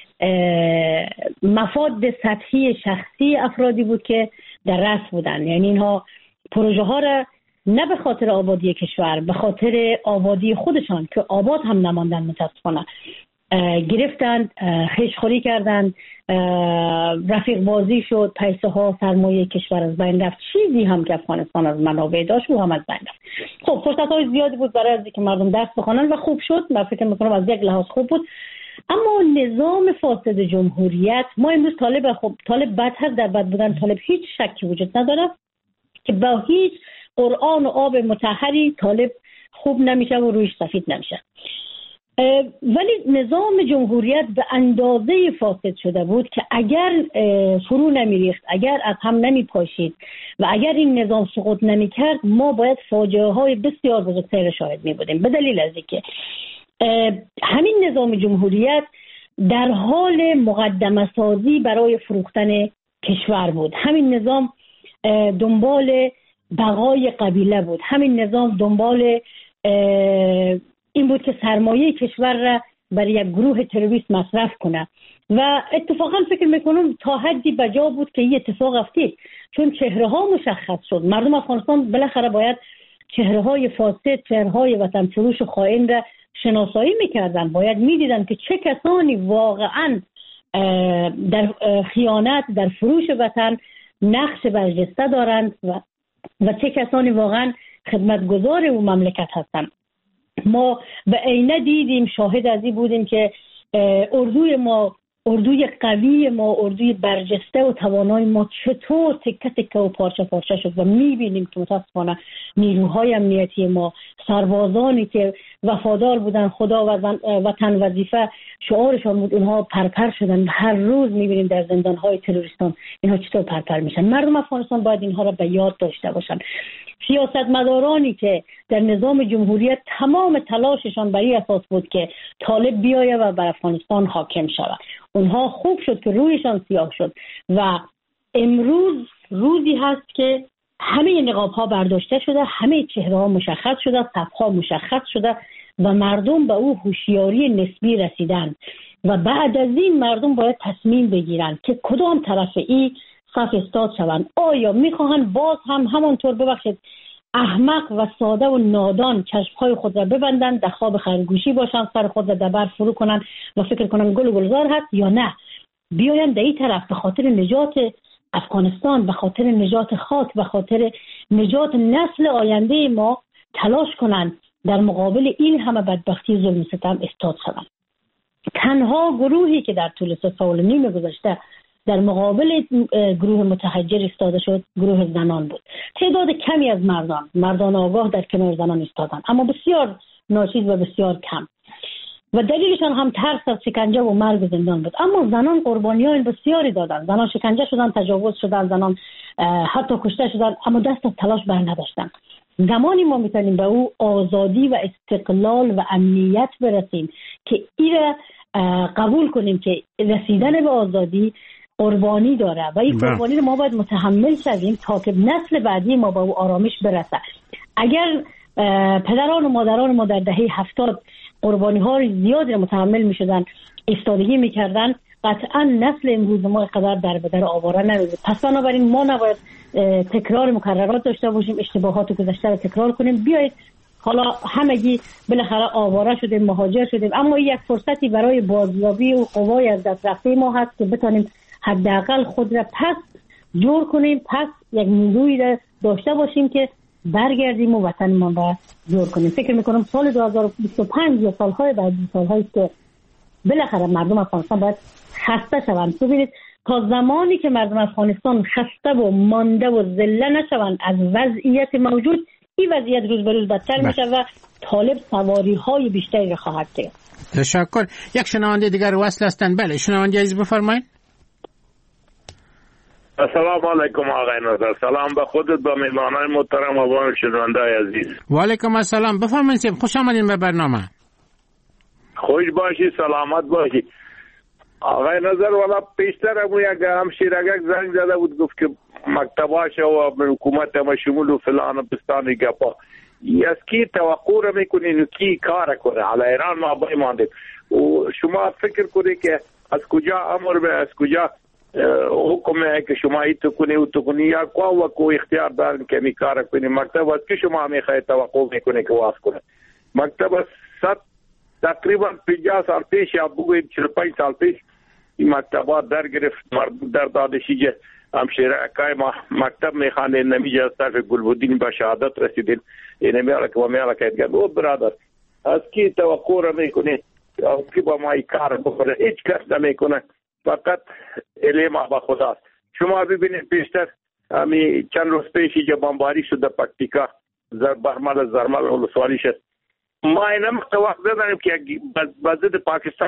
مفاد سطحی شخصی افرادی بود که در رأس بودن. یعنی اینها پروژه ها را نه به خاطر آبادی کشور، به خاطر آبادی خودشان که آباد هم نماندن متاسفانه گرفتند، خیشخوری کردند، رفیق بازی شد، پیسه ها سرمایه کشور از بین رفت. چیزی هم که افغانستان از منابع داشت و هم از بین رفت. خب فرصت های زیادی بود برای از که مردم درس بخوانن و خوب شد. من فکر میکنم از یک لحاظ خوب بود. اما نظام فاسد جمهوریت، ما امروز طالب خب طالب بدتر در بد بودن طالب هیچ شکی وجود نداره که با هیچ قرآن و آب مطهری طالب خوب نمیشه و رویش سفید نمیشه. ولی نظام جمهوریت به اندازه فاسد شده بود که اگر فرو نمیریخت، اگر از هم نمیپاشید و اگر این نظام سقوط نمیکرد، ما باید فاجعه های بسیار بزرگتر شاهد میبودیم. به دلیل از اینکه همین نظام جمهوریت در حال مقدمه سازی برای فروختن کشور بود. همین نظام دنبال بقای قبیله بود. همین نظام دنبال این بود که سرمایه کشور را برای یک گروه تروریست مصرف کنه و اتفاقا فکر میکنم تا حدی بجا بود که این اتفاق افتید، چون چهره ها مشخص شد. مردم افغانستان بالاخره باید چهره های فاسد، چهره های وطن فروش و خائن را شناسایی میکردن. باید میدیدن که چه کسانی واقعا در خیانت، در فروش وطن نقش برجسته دارند و و چه کسانی واقعا خدمتگزار اون مملکت هستند. ما به عینه دیدیم، شاهد از این بودیم که اردوی ما، اردوی قوی ما، اردوی برجسته و توانای ما چطور تکه تکه و پارچه پارچه شد و میبینیم که متاسفانه نیروهای امنیتی ما، سربازانی که وفادار بودن خدا و وطن وظیفه شعارشان بود، اونها پرپر شدن. هر روز میبینیم در زندانهای تروریستان اینها چطور پرپر میشن. مردم افغانستان باید اینها را به یاد داشته باشن. سیاستمدارانی که در نظام جمهوریت تمام تلاششان بر این اساس بود که طالب بیاید و بر افغانستان حاکم شود، اونها خوب شد که رویشان سیاه شد و امروز روزی هست که همه نقاب ها برداشته شده، همه چهره ها مشخص شده، صف ها مشخص شده و مردم به او هوشیاری نسبی رسیدن و بعد از این مردم باید تصمیم بگیرن که کدام طرف ای صف استاد شوند. آیا میخواهند باز هم همانطور ببخشید احمق و ساده و نادان چشمهای خود را ببندند، در خواب خرگوشی باشند، سر خود را در بر فرو کنند و فکر کنند گل و گلزار هست، یا نه بیایند در این طرف به خاطر نجات افغانستان، به خاطر نجات خاک، به خاطر نجات نسل آینده ما تلاش کنند در مقابل این همه بدبختی ظلم ستم استاد شوند. تنها گروهی که در طول سه سال و نیم گذشته در مقابل گروه متحجر ایستاده شد گروه زنان بود. تعداد کمی از مردان مردان آگاه در کنار زنان ایستادن، اما بسیار ناچیز و بسیار کم و دلیلشان هم ترس از شکنجه و مرگ زندان بود. اما زنان قربانیان بسیاری دادن، زنان شکنجه شدن، تجاوز شدن، زنان حتی کشته شدن، اما دست از تلاش بر نداشتن. زمانی ما میتونیم به او آزادی و استقلال و امنیت برسیم که این قبول کنیم که رسیدن به آزادی قربانی داره و این قربانی رو ما باید متحمل شویم تا که نسل بعدی ما به او آرامش برسه. اگر پدران و مادران ما در دهه هفتاد قربانی های زیادی را متحمل می شدن، ایستادگی می کردن، قطعا نسل امروز ما قدر در بدر آواره نمیده. پس بنابراین ما نباید تکرار مکررات داشته باشیم، اشتباهات گذشته رو تکرار کنیم. بیایید حالا همگی بالاخره آواره شدیم، مهاجر شدیم، اما یک فرصتی برای بازیابی و قوای از دست رفته ما هست که بتونیم حداقل خود را پس جور کنیم، پس یک نیرویی را داشته باشیم که برگردیم و وطنمان را جور کنیم. فکر میکنم سال دو هزار و بیست و پنج یا سالهای بعدی، سالهایی که بالاخره مردم افغانستان باید خسته شوند. ببینید تا زمانی که مردم افغانستان خسته و مانده و ذله نشوند از وضعیت موجود، این وضعیت روز به روز بدتر میشه و طالب سواری های بیشتری را خواهد کرد. تشکر. یک شنونده دیگر وصل هستند. بله شنونده عزیز بفرمایید. السلام علیکم آقای نظر. سلام به خودت، به مهمانان محترم و به شنونده عزیز. و علیکم السلام. بفرمایید. خوش آمدین به برنامه. خوش باشی، سلامت باشی. آقای نظر والا پیشتر همون یک همشیرگک زنگ زده بود گفت که مکتباش و حکومت ما شمول و فلان و پستانی گپا. از کی توقع رو میکنین و کی کار کنه؟ علی ایران ما بای ماندیم و شما فکر کنید که از کجا امر به از کجا حکم ہے که شما ای تو کنی و تو کنی یا کو و کو اختیار دارن که می کار کنی. مکتب از که شما میخوای توقع میکنه که واس کنه؟ مکتب از ست تقریبا پنجاه سال پیش یا بگوید چهل و پنج سال پیش این مکتبات در گرفت، مردم در دادشی که همشیره اکای ما مکتب میخوانده نمیجه از طرف گلبودین به شهادت رسیدین اینه میالک و میالک ایدگرد. او برادر از کی توقع رو میکنی از کی با ما ای کار بکنه؟ هیچ کس نمیکنه، فقط علم با خداست. شما ببینید پیشتر همی چند روز پیشی که بمباری شده پکتیکا برمال زرمال ولسوالی شد، ما اینا متوقع داریم که بازد پاکستان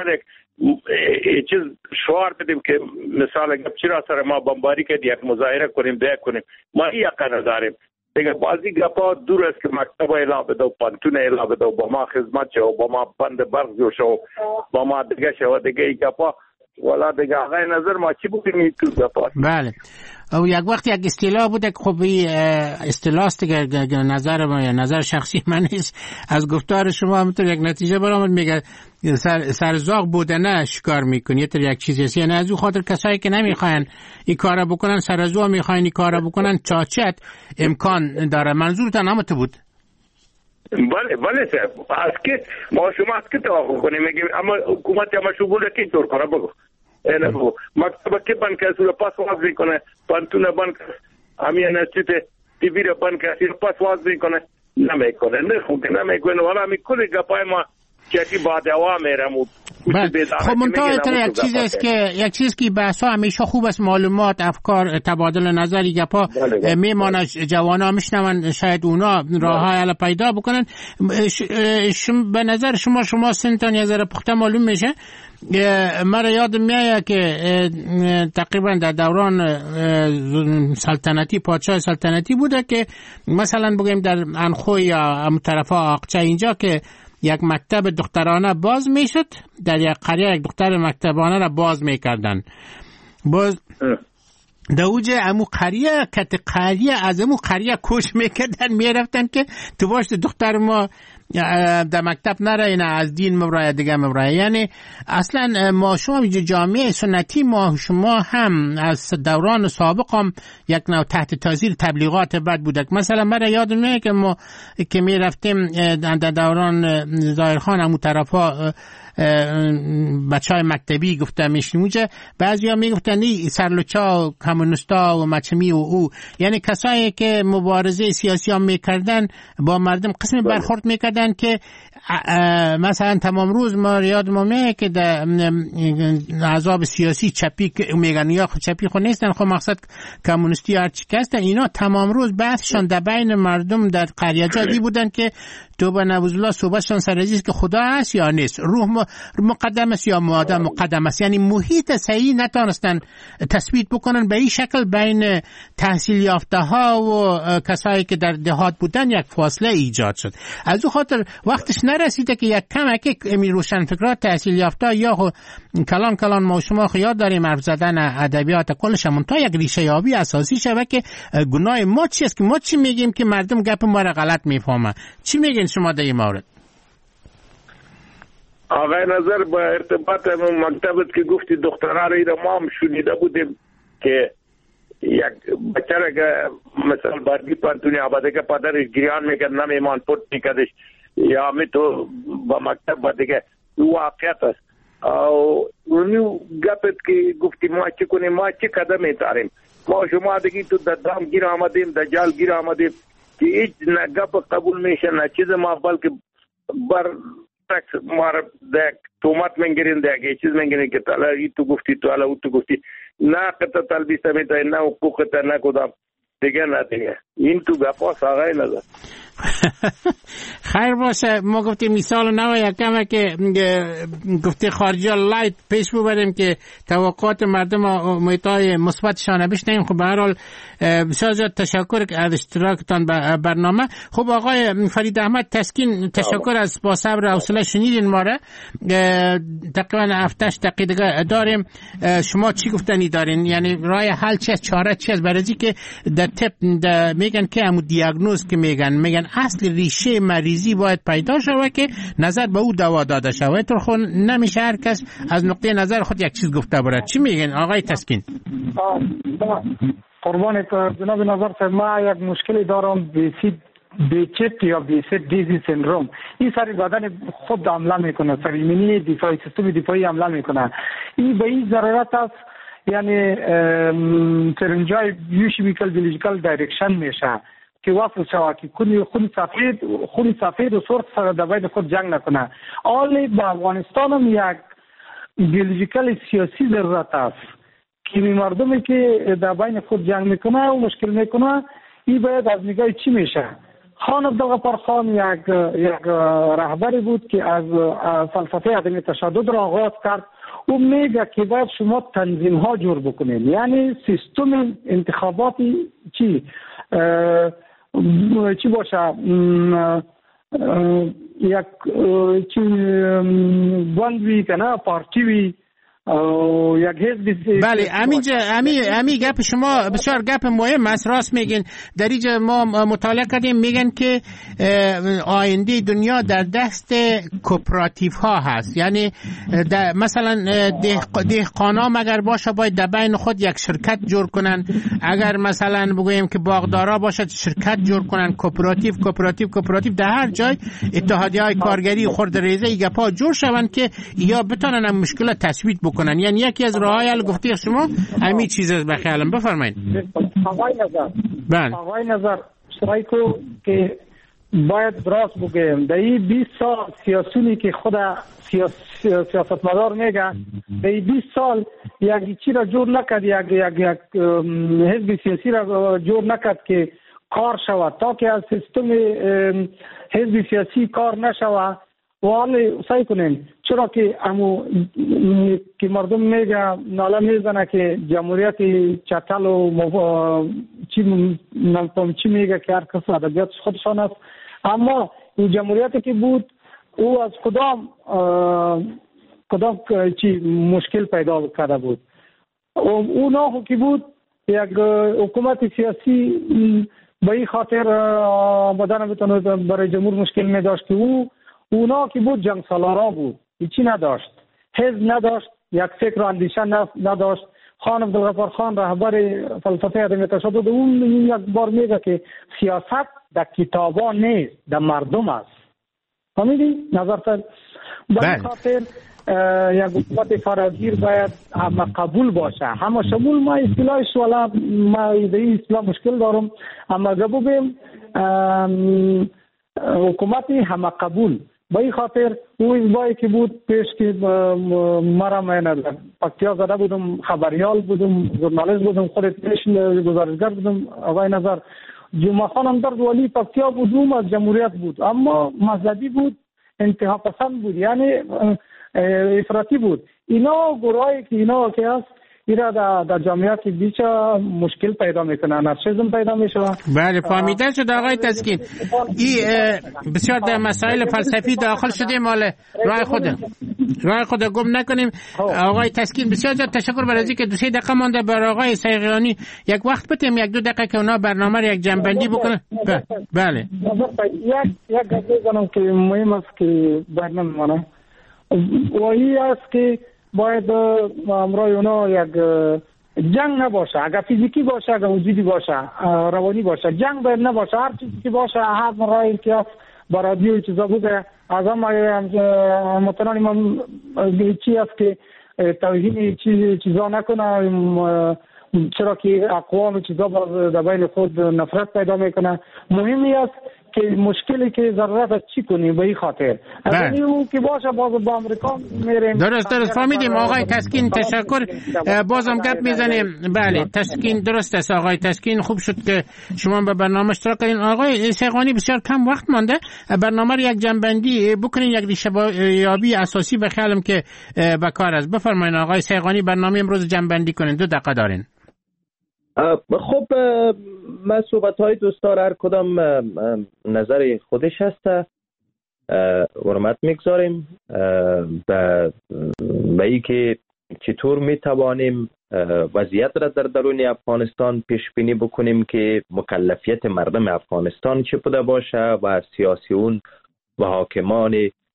یک چیز شعار بدیم که مثلا چرا سر ما بمباری کرد یک مظاهره کنیم ده کنیم. ما این یقه نداریم دیگه. بازی گپا دور است که مکتب اعلام بده و پانتون اعلام بده و با ما خدمت شو و با ما بند برق جو شو با ما دیگه شو دیگه گپا ولا دیگه. آقای نظر ما چی بکنیم تو گپا؟ بله او یک وقت یک اصطلاح بوده که خب اصطلاح است دیگه، نظر ما یا نظر شخصی من نیست، از گفتار شما همونطور یک نتیجه برآمد میگه سر سرزاق بودنه شکار میکنی یه یک چیزی است. یعنی از اون خاطر کسایی که نمیخواین این کارا بکنن سرزاق میخواین این کارا بکنن چاچت امکان داره. منظورتان هم تو بود؟ بله بله سر از که ما شما از که توقع کنیم میگیم اما حکومت یا مشغوله که طور کنه بگو اینه بگو مکتبه که بند که سوله پاس واز میکنه پانتونه بند که همین انستیت تیوی رو بند که سوله پاس واز میکنه نمیکنه نخونده نمیکنه ولی همی کلی گپای ما چکی با دوا میرم و خب منطقه یک چیز است که یک چیز که بحثا همیشه خوب است، معلومات افکار تبادل نظری گپا میمانه، جوانا میشنون شاید اونا راههای حل پیدا بکنن. به نظر شما شما سنتان یه ذره پخته معلوم میشه. مرا یادم میاد که تقریبا در دوران سلطنتی پادشاه سلطنتی بوده که مثلا بگیم در انخوی یا طرفا آقچه اینجا که یک مکتب دخترانه باز میشد، در یک قریه یک دختر مکتبانه را باز میکردن. باز دوجه امو قریه کت قریه از امو قریه کوش میکردن میرفتن که تو باش دختر ما در مکتب نره، نه از دین مبرای دیگه مبرای. یعنی اصلا ما شما جامعه سنتی ما شما هم از دوران سابق هم یک نوع تحت تاثیر تبلیغات بد بودک. مثلا من یادم میاد که ما که می رفتیم در دوران ظاهرخان همون طرفا بچه های مکتبی گفتم میشنوجه بعضی ها میگفتن ای سرلوچا و کمونستا و مچمی و او، یعنی کسایی که مبارزه سیاسی ها میکردن با مردم قسم برخورد میکردن که مثلا تمام روز ما یاد ما میاد که در احزاب سیاسی چپی میگن یا چپی خود نیستن، خب مقصد کمونیستی هر چی هستن، اینا تمام روز بحثشان در بین مردم در قریه جادی بودن که تو به نوز الله صحبتشان سر عزیز که خدا هست یا نیست. روح ما مقدم است یا ماده مقدم است. یعنی محیط صحیح نتونستن تثبیت بکنن به این شکل بین تحصیل یافته ها و کسایی که در دهات بودن یک فاصله ایجاد شد. از او خاطر وقتش نرسیده که یک کمک امی روشنفکرات تحصیل یافته یا کلان کلان ما شما یاد داریم حرف زدن ادبیات کلشمون تا یک ریشه یابی اساسی شود که گناه ما چیست، که ما چی میگیم که مردم گپ ما را غلط میفهمه. چی میگین شما در این مورد؟ آقای نظر با ارتباط مکتبت که گفتی دخترها را ما هم شنیده بودیم که یک بچه را که مثلا برگی پانتونی آباده که پدرش گریان میکرد نمیمان پوت میکردش یا می تو با مکتب باده که واقعیت است. او اونیو گپت که گفتی ما چی کنیم، ما چی قدم میتاریم، ما شما دیگه تو در دام گیر آمدیم، در جال گیر آمدیم که هیچ نه گپ قبول میشه نه چیز ما، بلکه بر تکس ما را دیگه تومت منگیرین دیگه چیز منگیرین که تالا ای تو گفتی تو الا او تو گفتی نه قطع تلبیسه میتای نه حقوقت نه کدام دیگه نه دیگه این تو گپاس آقای نظر. خیر باشه، ما گفتیم مثال نوع یکمه که گفته خارجی لایت پیش ببریم که توقعات مردم محیطای مثبتشان بشنیم. خب به هر حال بسیار زیاد تشکر از اشتراکتان به برنامه. خب آقای فرید احمد تسکین، تشکر از با صبر و حوصله شنیدین ما را. تقریبا هفتش دقیقه داریم. شما چی گفتنی دارین؟ یعنی راه حل چیست، چاره چیست؟ برای که در تپ میگن که همون دیاگنوز که میگن میگن اصل ریشه مریضی باید پیدا شود که نظر به او دوا داده شود. تو خود نمیشه هر کس از نقطه نظر خود یک چیز گفته برد. چی میگن آقای تسکین؟ قربان جناب نظر صاحب، ما یک مشکلی دارم بیسید بیچت یا بیسید دیزی سندروم. این سری بدن خود عمله میکنه، سری ایمنی دفاعی سیستم دفاعی عمله میکنه. این به این ضرورت است یعنی سرنجای بیوشیمیکال بیولوژیکال دایرکشن میشه که وصل شود که خون سفید خون سفید و سرخ سره در بین خود جنگ نکنه. آلی با افغانستان هم یک بیولوژیکال سیاسی ضرورت است که مردمی که در بین خود جنگ میکنه و مشکل میکنه این باید از نگاه چی میشه. خان عبدالغفار خان یک یک رهبری بود که از فلسفه عدم تشدد را آغاز کرد. او میگه که باید شما تنظیم ها جور بکنید، یعنی سیستم انتخاباتی چی چی باشه، یک چی گوندوی که نه پارتیوی یک حزب. بله همین همین همین گپ شما بسیار گپ مهم است، راست میگین. در اینجا ما مطالعه کردیم میگن که آینده دنیا در دست کوپراتیو ها هست. یعنی مثلا دهقانا اگر باشه باید در بین خود یک شرکت جور کنن، اگر مثلا بگوییم که باغدارا باشد شرکت جور کنن، کوپراتیو کوپراتیو کوپراتیو در هر جای اتحادیه‌های کارگری خردریزه گپا جور شوند که یا بتونن هم مشکلات تثبیت بکنن. یعنی یکی از راه‌های حل گفته شما همین چیز است. بخیالم بفرمایید. آقای نظر بله آقای نظر شرایطو که باید درست بگیم در این بیست سال سیاسونی که خود سیاستمدار میگه در این بیست سال یک چی را جور نکرد، یک یک یک حزب سیاسی را جور نکرد که کار شود تا که از سیستم حزب سیاسی کار نشود. و حالا سعی کنیم چرا که امو که مردم میگه ناله میزنه که جمهوریت چتل و مو... چی نمیتونم چی میگه که هر کس ادبیات خودشان است، اما این جمهوریتی که بود او از کدام کدام چی مشکل پیدا کرده بود. او نه که بود یک حکومت سیاسی به این خاطر آمدن بتونه برای جمهور مشکل می داشت که او اونا که بود جنگ سالارا بود، هیچی نداشت، حزب نداشت، یک فکر و اندیشه نداشت. خان عبدالغفار خان رهبر فلسفه عدم تشدد اون یک بار میگه که سیاست در کتابا نیست، در مردم است. فهمیدی نظر تر؟ به این خاطر یک حکومت فراگیر باید همه قبول باشه، همه شمول. ما اصطلاحش والا ما در این اصطلاح مشکل دارم، اما اگه بگیم حکومت همه قبول. به این خاطر او ازبایی که بود پیش که مرا من پکتیا زده بودم، خبریال بودم، ژورنالیست بودم، خودت پیش گزارشگر بودم. آقای نظر جمعه خانم درد ولی پکتیا بود، از جمهوریت بود اما مذهبی بود، انتها پسند بود، یعنی افراطی بود. اینا گروهایی که اینا که هست ایرا در, در جامعه بیچ مشکل پیدا میکنه، نرسیزم پیدا میشه. بله فهمیده شد آقای تسکین. این بسیار در مسائل فلسفی داخل شده، مال راه خود راه خود گم نکنیم. آقای تسکین بسیار زیاد تشکر برای اینکه دو سه دقیقه مونده بر آقای سیغانی یک وقت بتیم یک دو دقیقه که اونا برنامه رو یک جنبندی بکنه. بله یک یک گفتم که مهم است که برنامه منه وही است که باید امروز اونا یک جنگ نباشه، اگر فیزیکی باشه، اگر وجودی باشه، روانی باشه، جنگ باید نباشه. هر چیزی که باشه، هر مرایی که با رادیو چیزا بوده از هم متنانی من چی است که توهین چیزا نکنه، چرا که اقوام چیزا در بین خود نفرت پیدا میکنه. مهمی است که مشکلی که ضرورت چی کنیم به این خاطر اگر اون که باشه باز با امریکا میریم. درست درست فهمیدیم آقای تسکین، تشکر. بازم گپ میزنیم. بله تسکین درست است آقای تسکین، خوب شد که شما به برنامه اشتراک کردین. آقای سیغانی بسیار کم وقت مانده، برنامه رو یک جنبندی بکنین، یک ریشه یابی اساسی به خیالم که به کار است. بفرمایید آقای سیغانی برنامه امروز جنبندی کنین، دو دقیقه دارین. خب من صحبت های دوستان هر کدام نظر خودش هست حرمت میگذاریم به ای که چطور میتوانیم وضعیت را در درون افغانستان پیش بینی بکنیم که مکلفیت مردم افغانستان چه بوده باشه و سیاسیون و حاکمان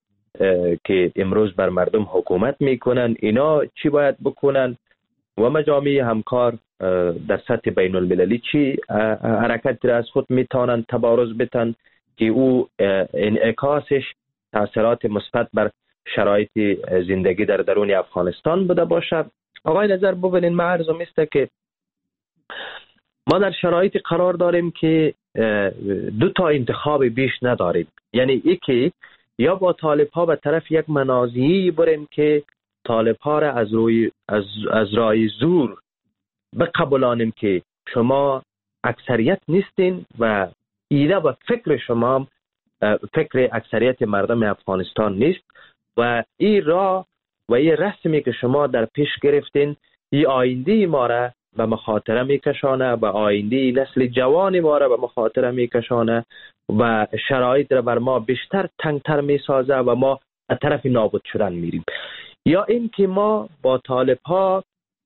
که امروز بر مردم حکومت میکنن اینا چی باید بکنن و مجامع همکار در سطح بین المللی چی حرکت را از خود میتونن تبارز بتن که او انعکاسش تاثیرات مثبت بر شرایط زندگی در درون افغانستان بوده باشد. آقای نظر ببینین ما عرضم است که ما در شرایط قرار داریم که دو تا انتخاب بیش نداریم، یعنی یکی یا با طالب ها به طرف یک منازعی بریم که طالب ها را از روی از, از رای زور بقبولانیم که شما اکثریت نیستین و ایده و فکر شما فکر اکثریت مردم افغانستان نیست و این راه و این رسمی که شما در پیش گرفتین این آینده ما را به مخاطره میکشانه و آینده نسل جوان ما را به مخاطره میکشانه و شرایط را بر ما بیشتر تنگتر میسازه و ما از طرف نابود شدن میریم. یا این که ما با طالب ها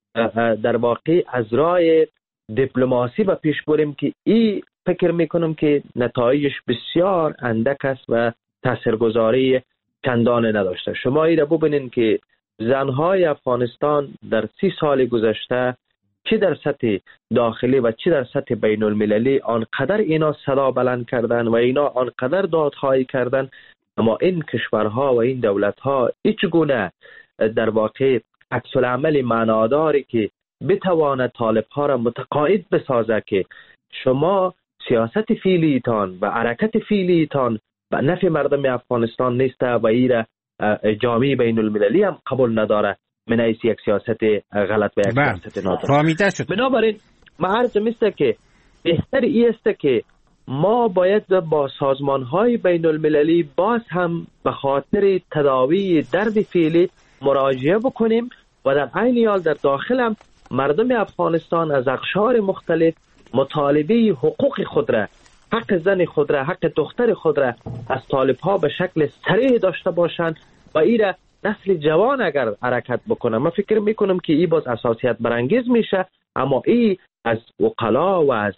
در واقع از راه دیپلماسی به پیش بریم که این فکر میکنم که نتایجش بسیار اندک است و تاثیرگذاری چندان نداشته. شما ایره ببینین که زنهای افغانستان در سی سال گذشته چه در سطح داخلی و چه در سطح بین المللی آنقدر اینا صدا بلند کردن و اینا آنقدر دادخواهی کردن، اما این کشورها و این دولتها هیچ گونه در واقع عکس العمل معناداری که بتواند طالب ها را متقاعد بسازه که شما سیاست فعلیتان و حرکت فعلیتان به نفع مردم افغانستان نیست و ایره جامعه بین المللی هم قبول نداره من حیث یک سیاست غلط و یک سیاست نادرست. بنابراین ما عرضم است که بهتر ای است که ما باید با سازمان های بین المللی باز هم به خاطر تداوی درد فعلی مراجعه بکنیم و در عین حال در داخل هم مردم افغانستان از اقشار مختلف مطالبه حقوق خود را، حق زن خود را، حق دختر خود را از طالب ها به شکل صریح داشته باشند و این را نسل جوان اگر حرکت بکنه من فکر میکنم که این باز اساسیت برانگیز میشه، اما این از وکلا و از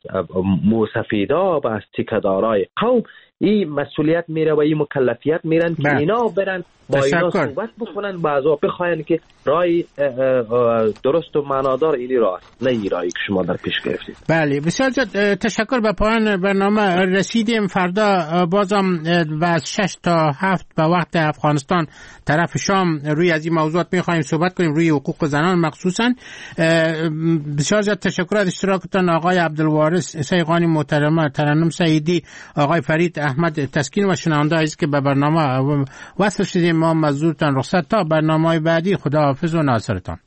موسفیدا و از تیکدارای قوم این مسئولیت میره و این مکلفیت میرن که بله. اینا برن با اینا صحبت بکنن بعضا بخواین که رای درست و معنادار اینی راه نه این رایی که شما در پیش گرفتید. بله بسیار زیاد تشکر. به پایان برنامه رسیدیم. فردا بازم و از شش تا هفت به وقت افغانستان طرف شام روی از این موضوعات میخوایم صحبت کنیم، روی حقوق زنان مخصوصا. بسیار زیاد تشکر از اشتراکتان آقای عبدالوارث سیغانی محترم، ترنم سعیدی، آقای فرید احمد تسکین و شنونده عزیز که به برنامه وصل شدیم. ما مزدورتان رخصت تا برنامه بعدی. خدا حافظ و ناصرتان.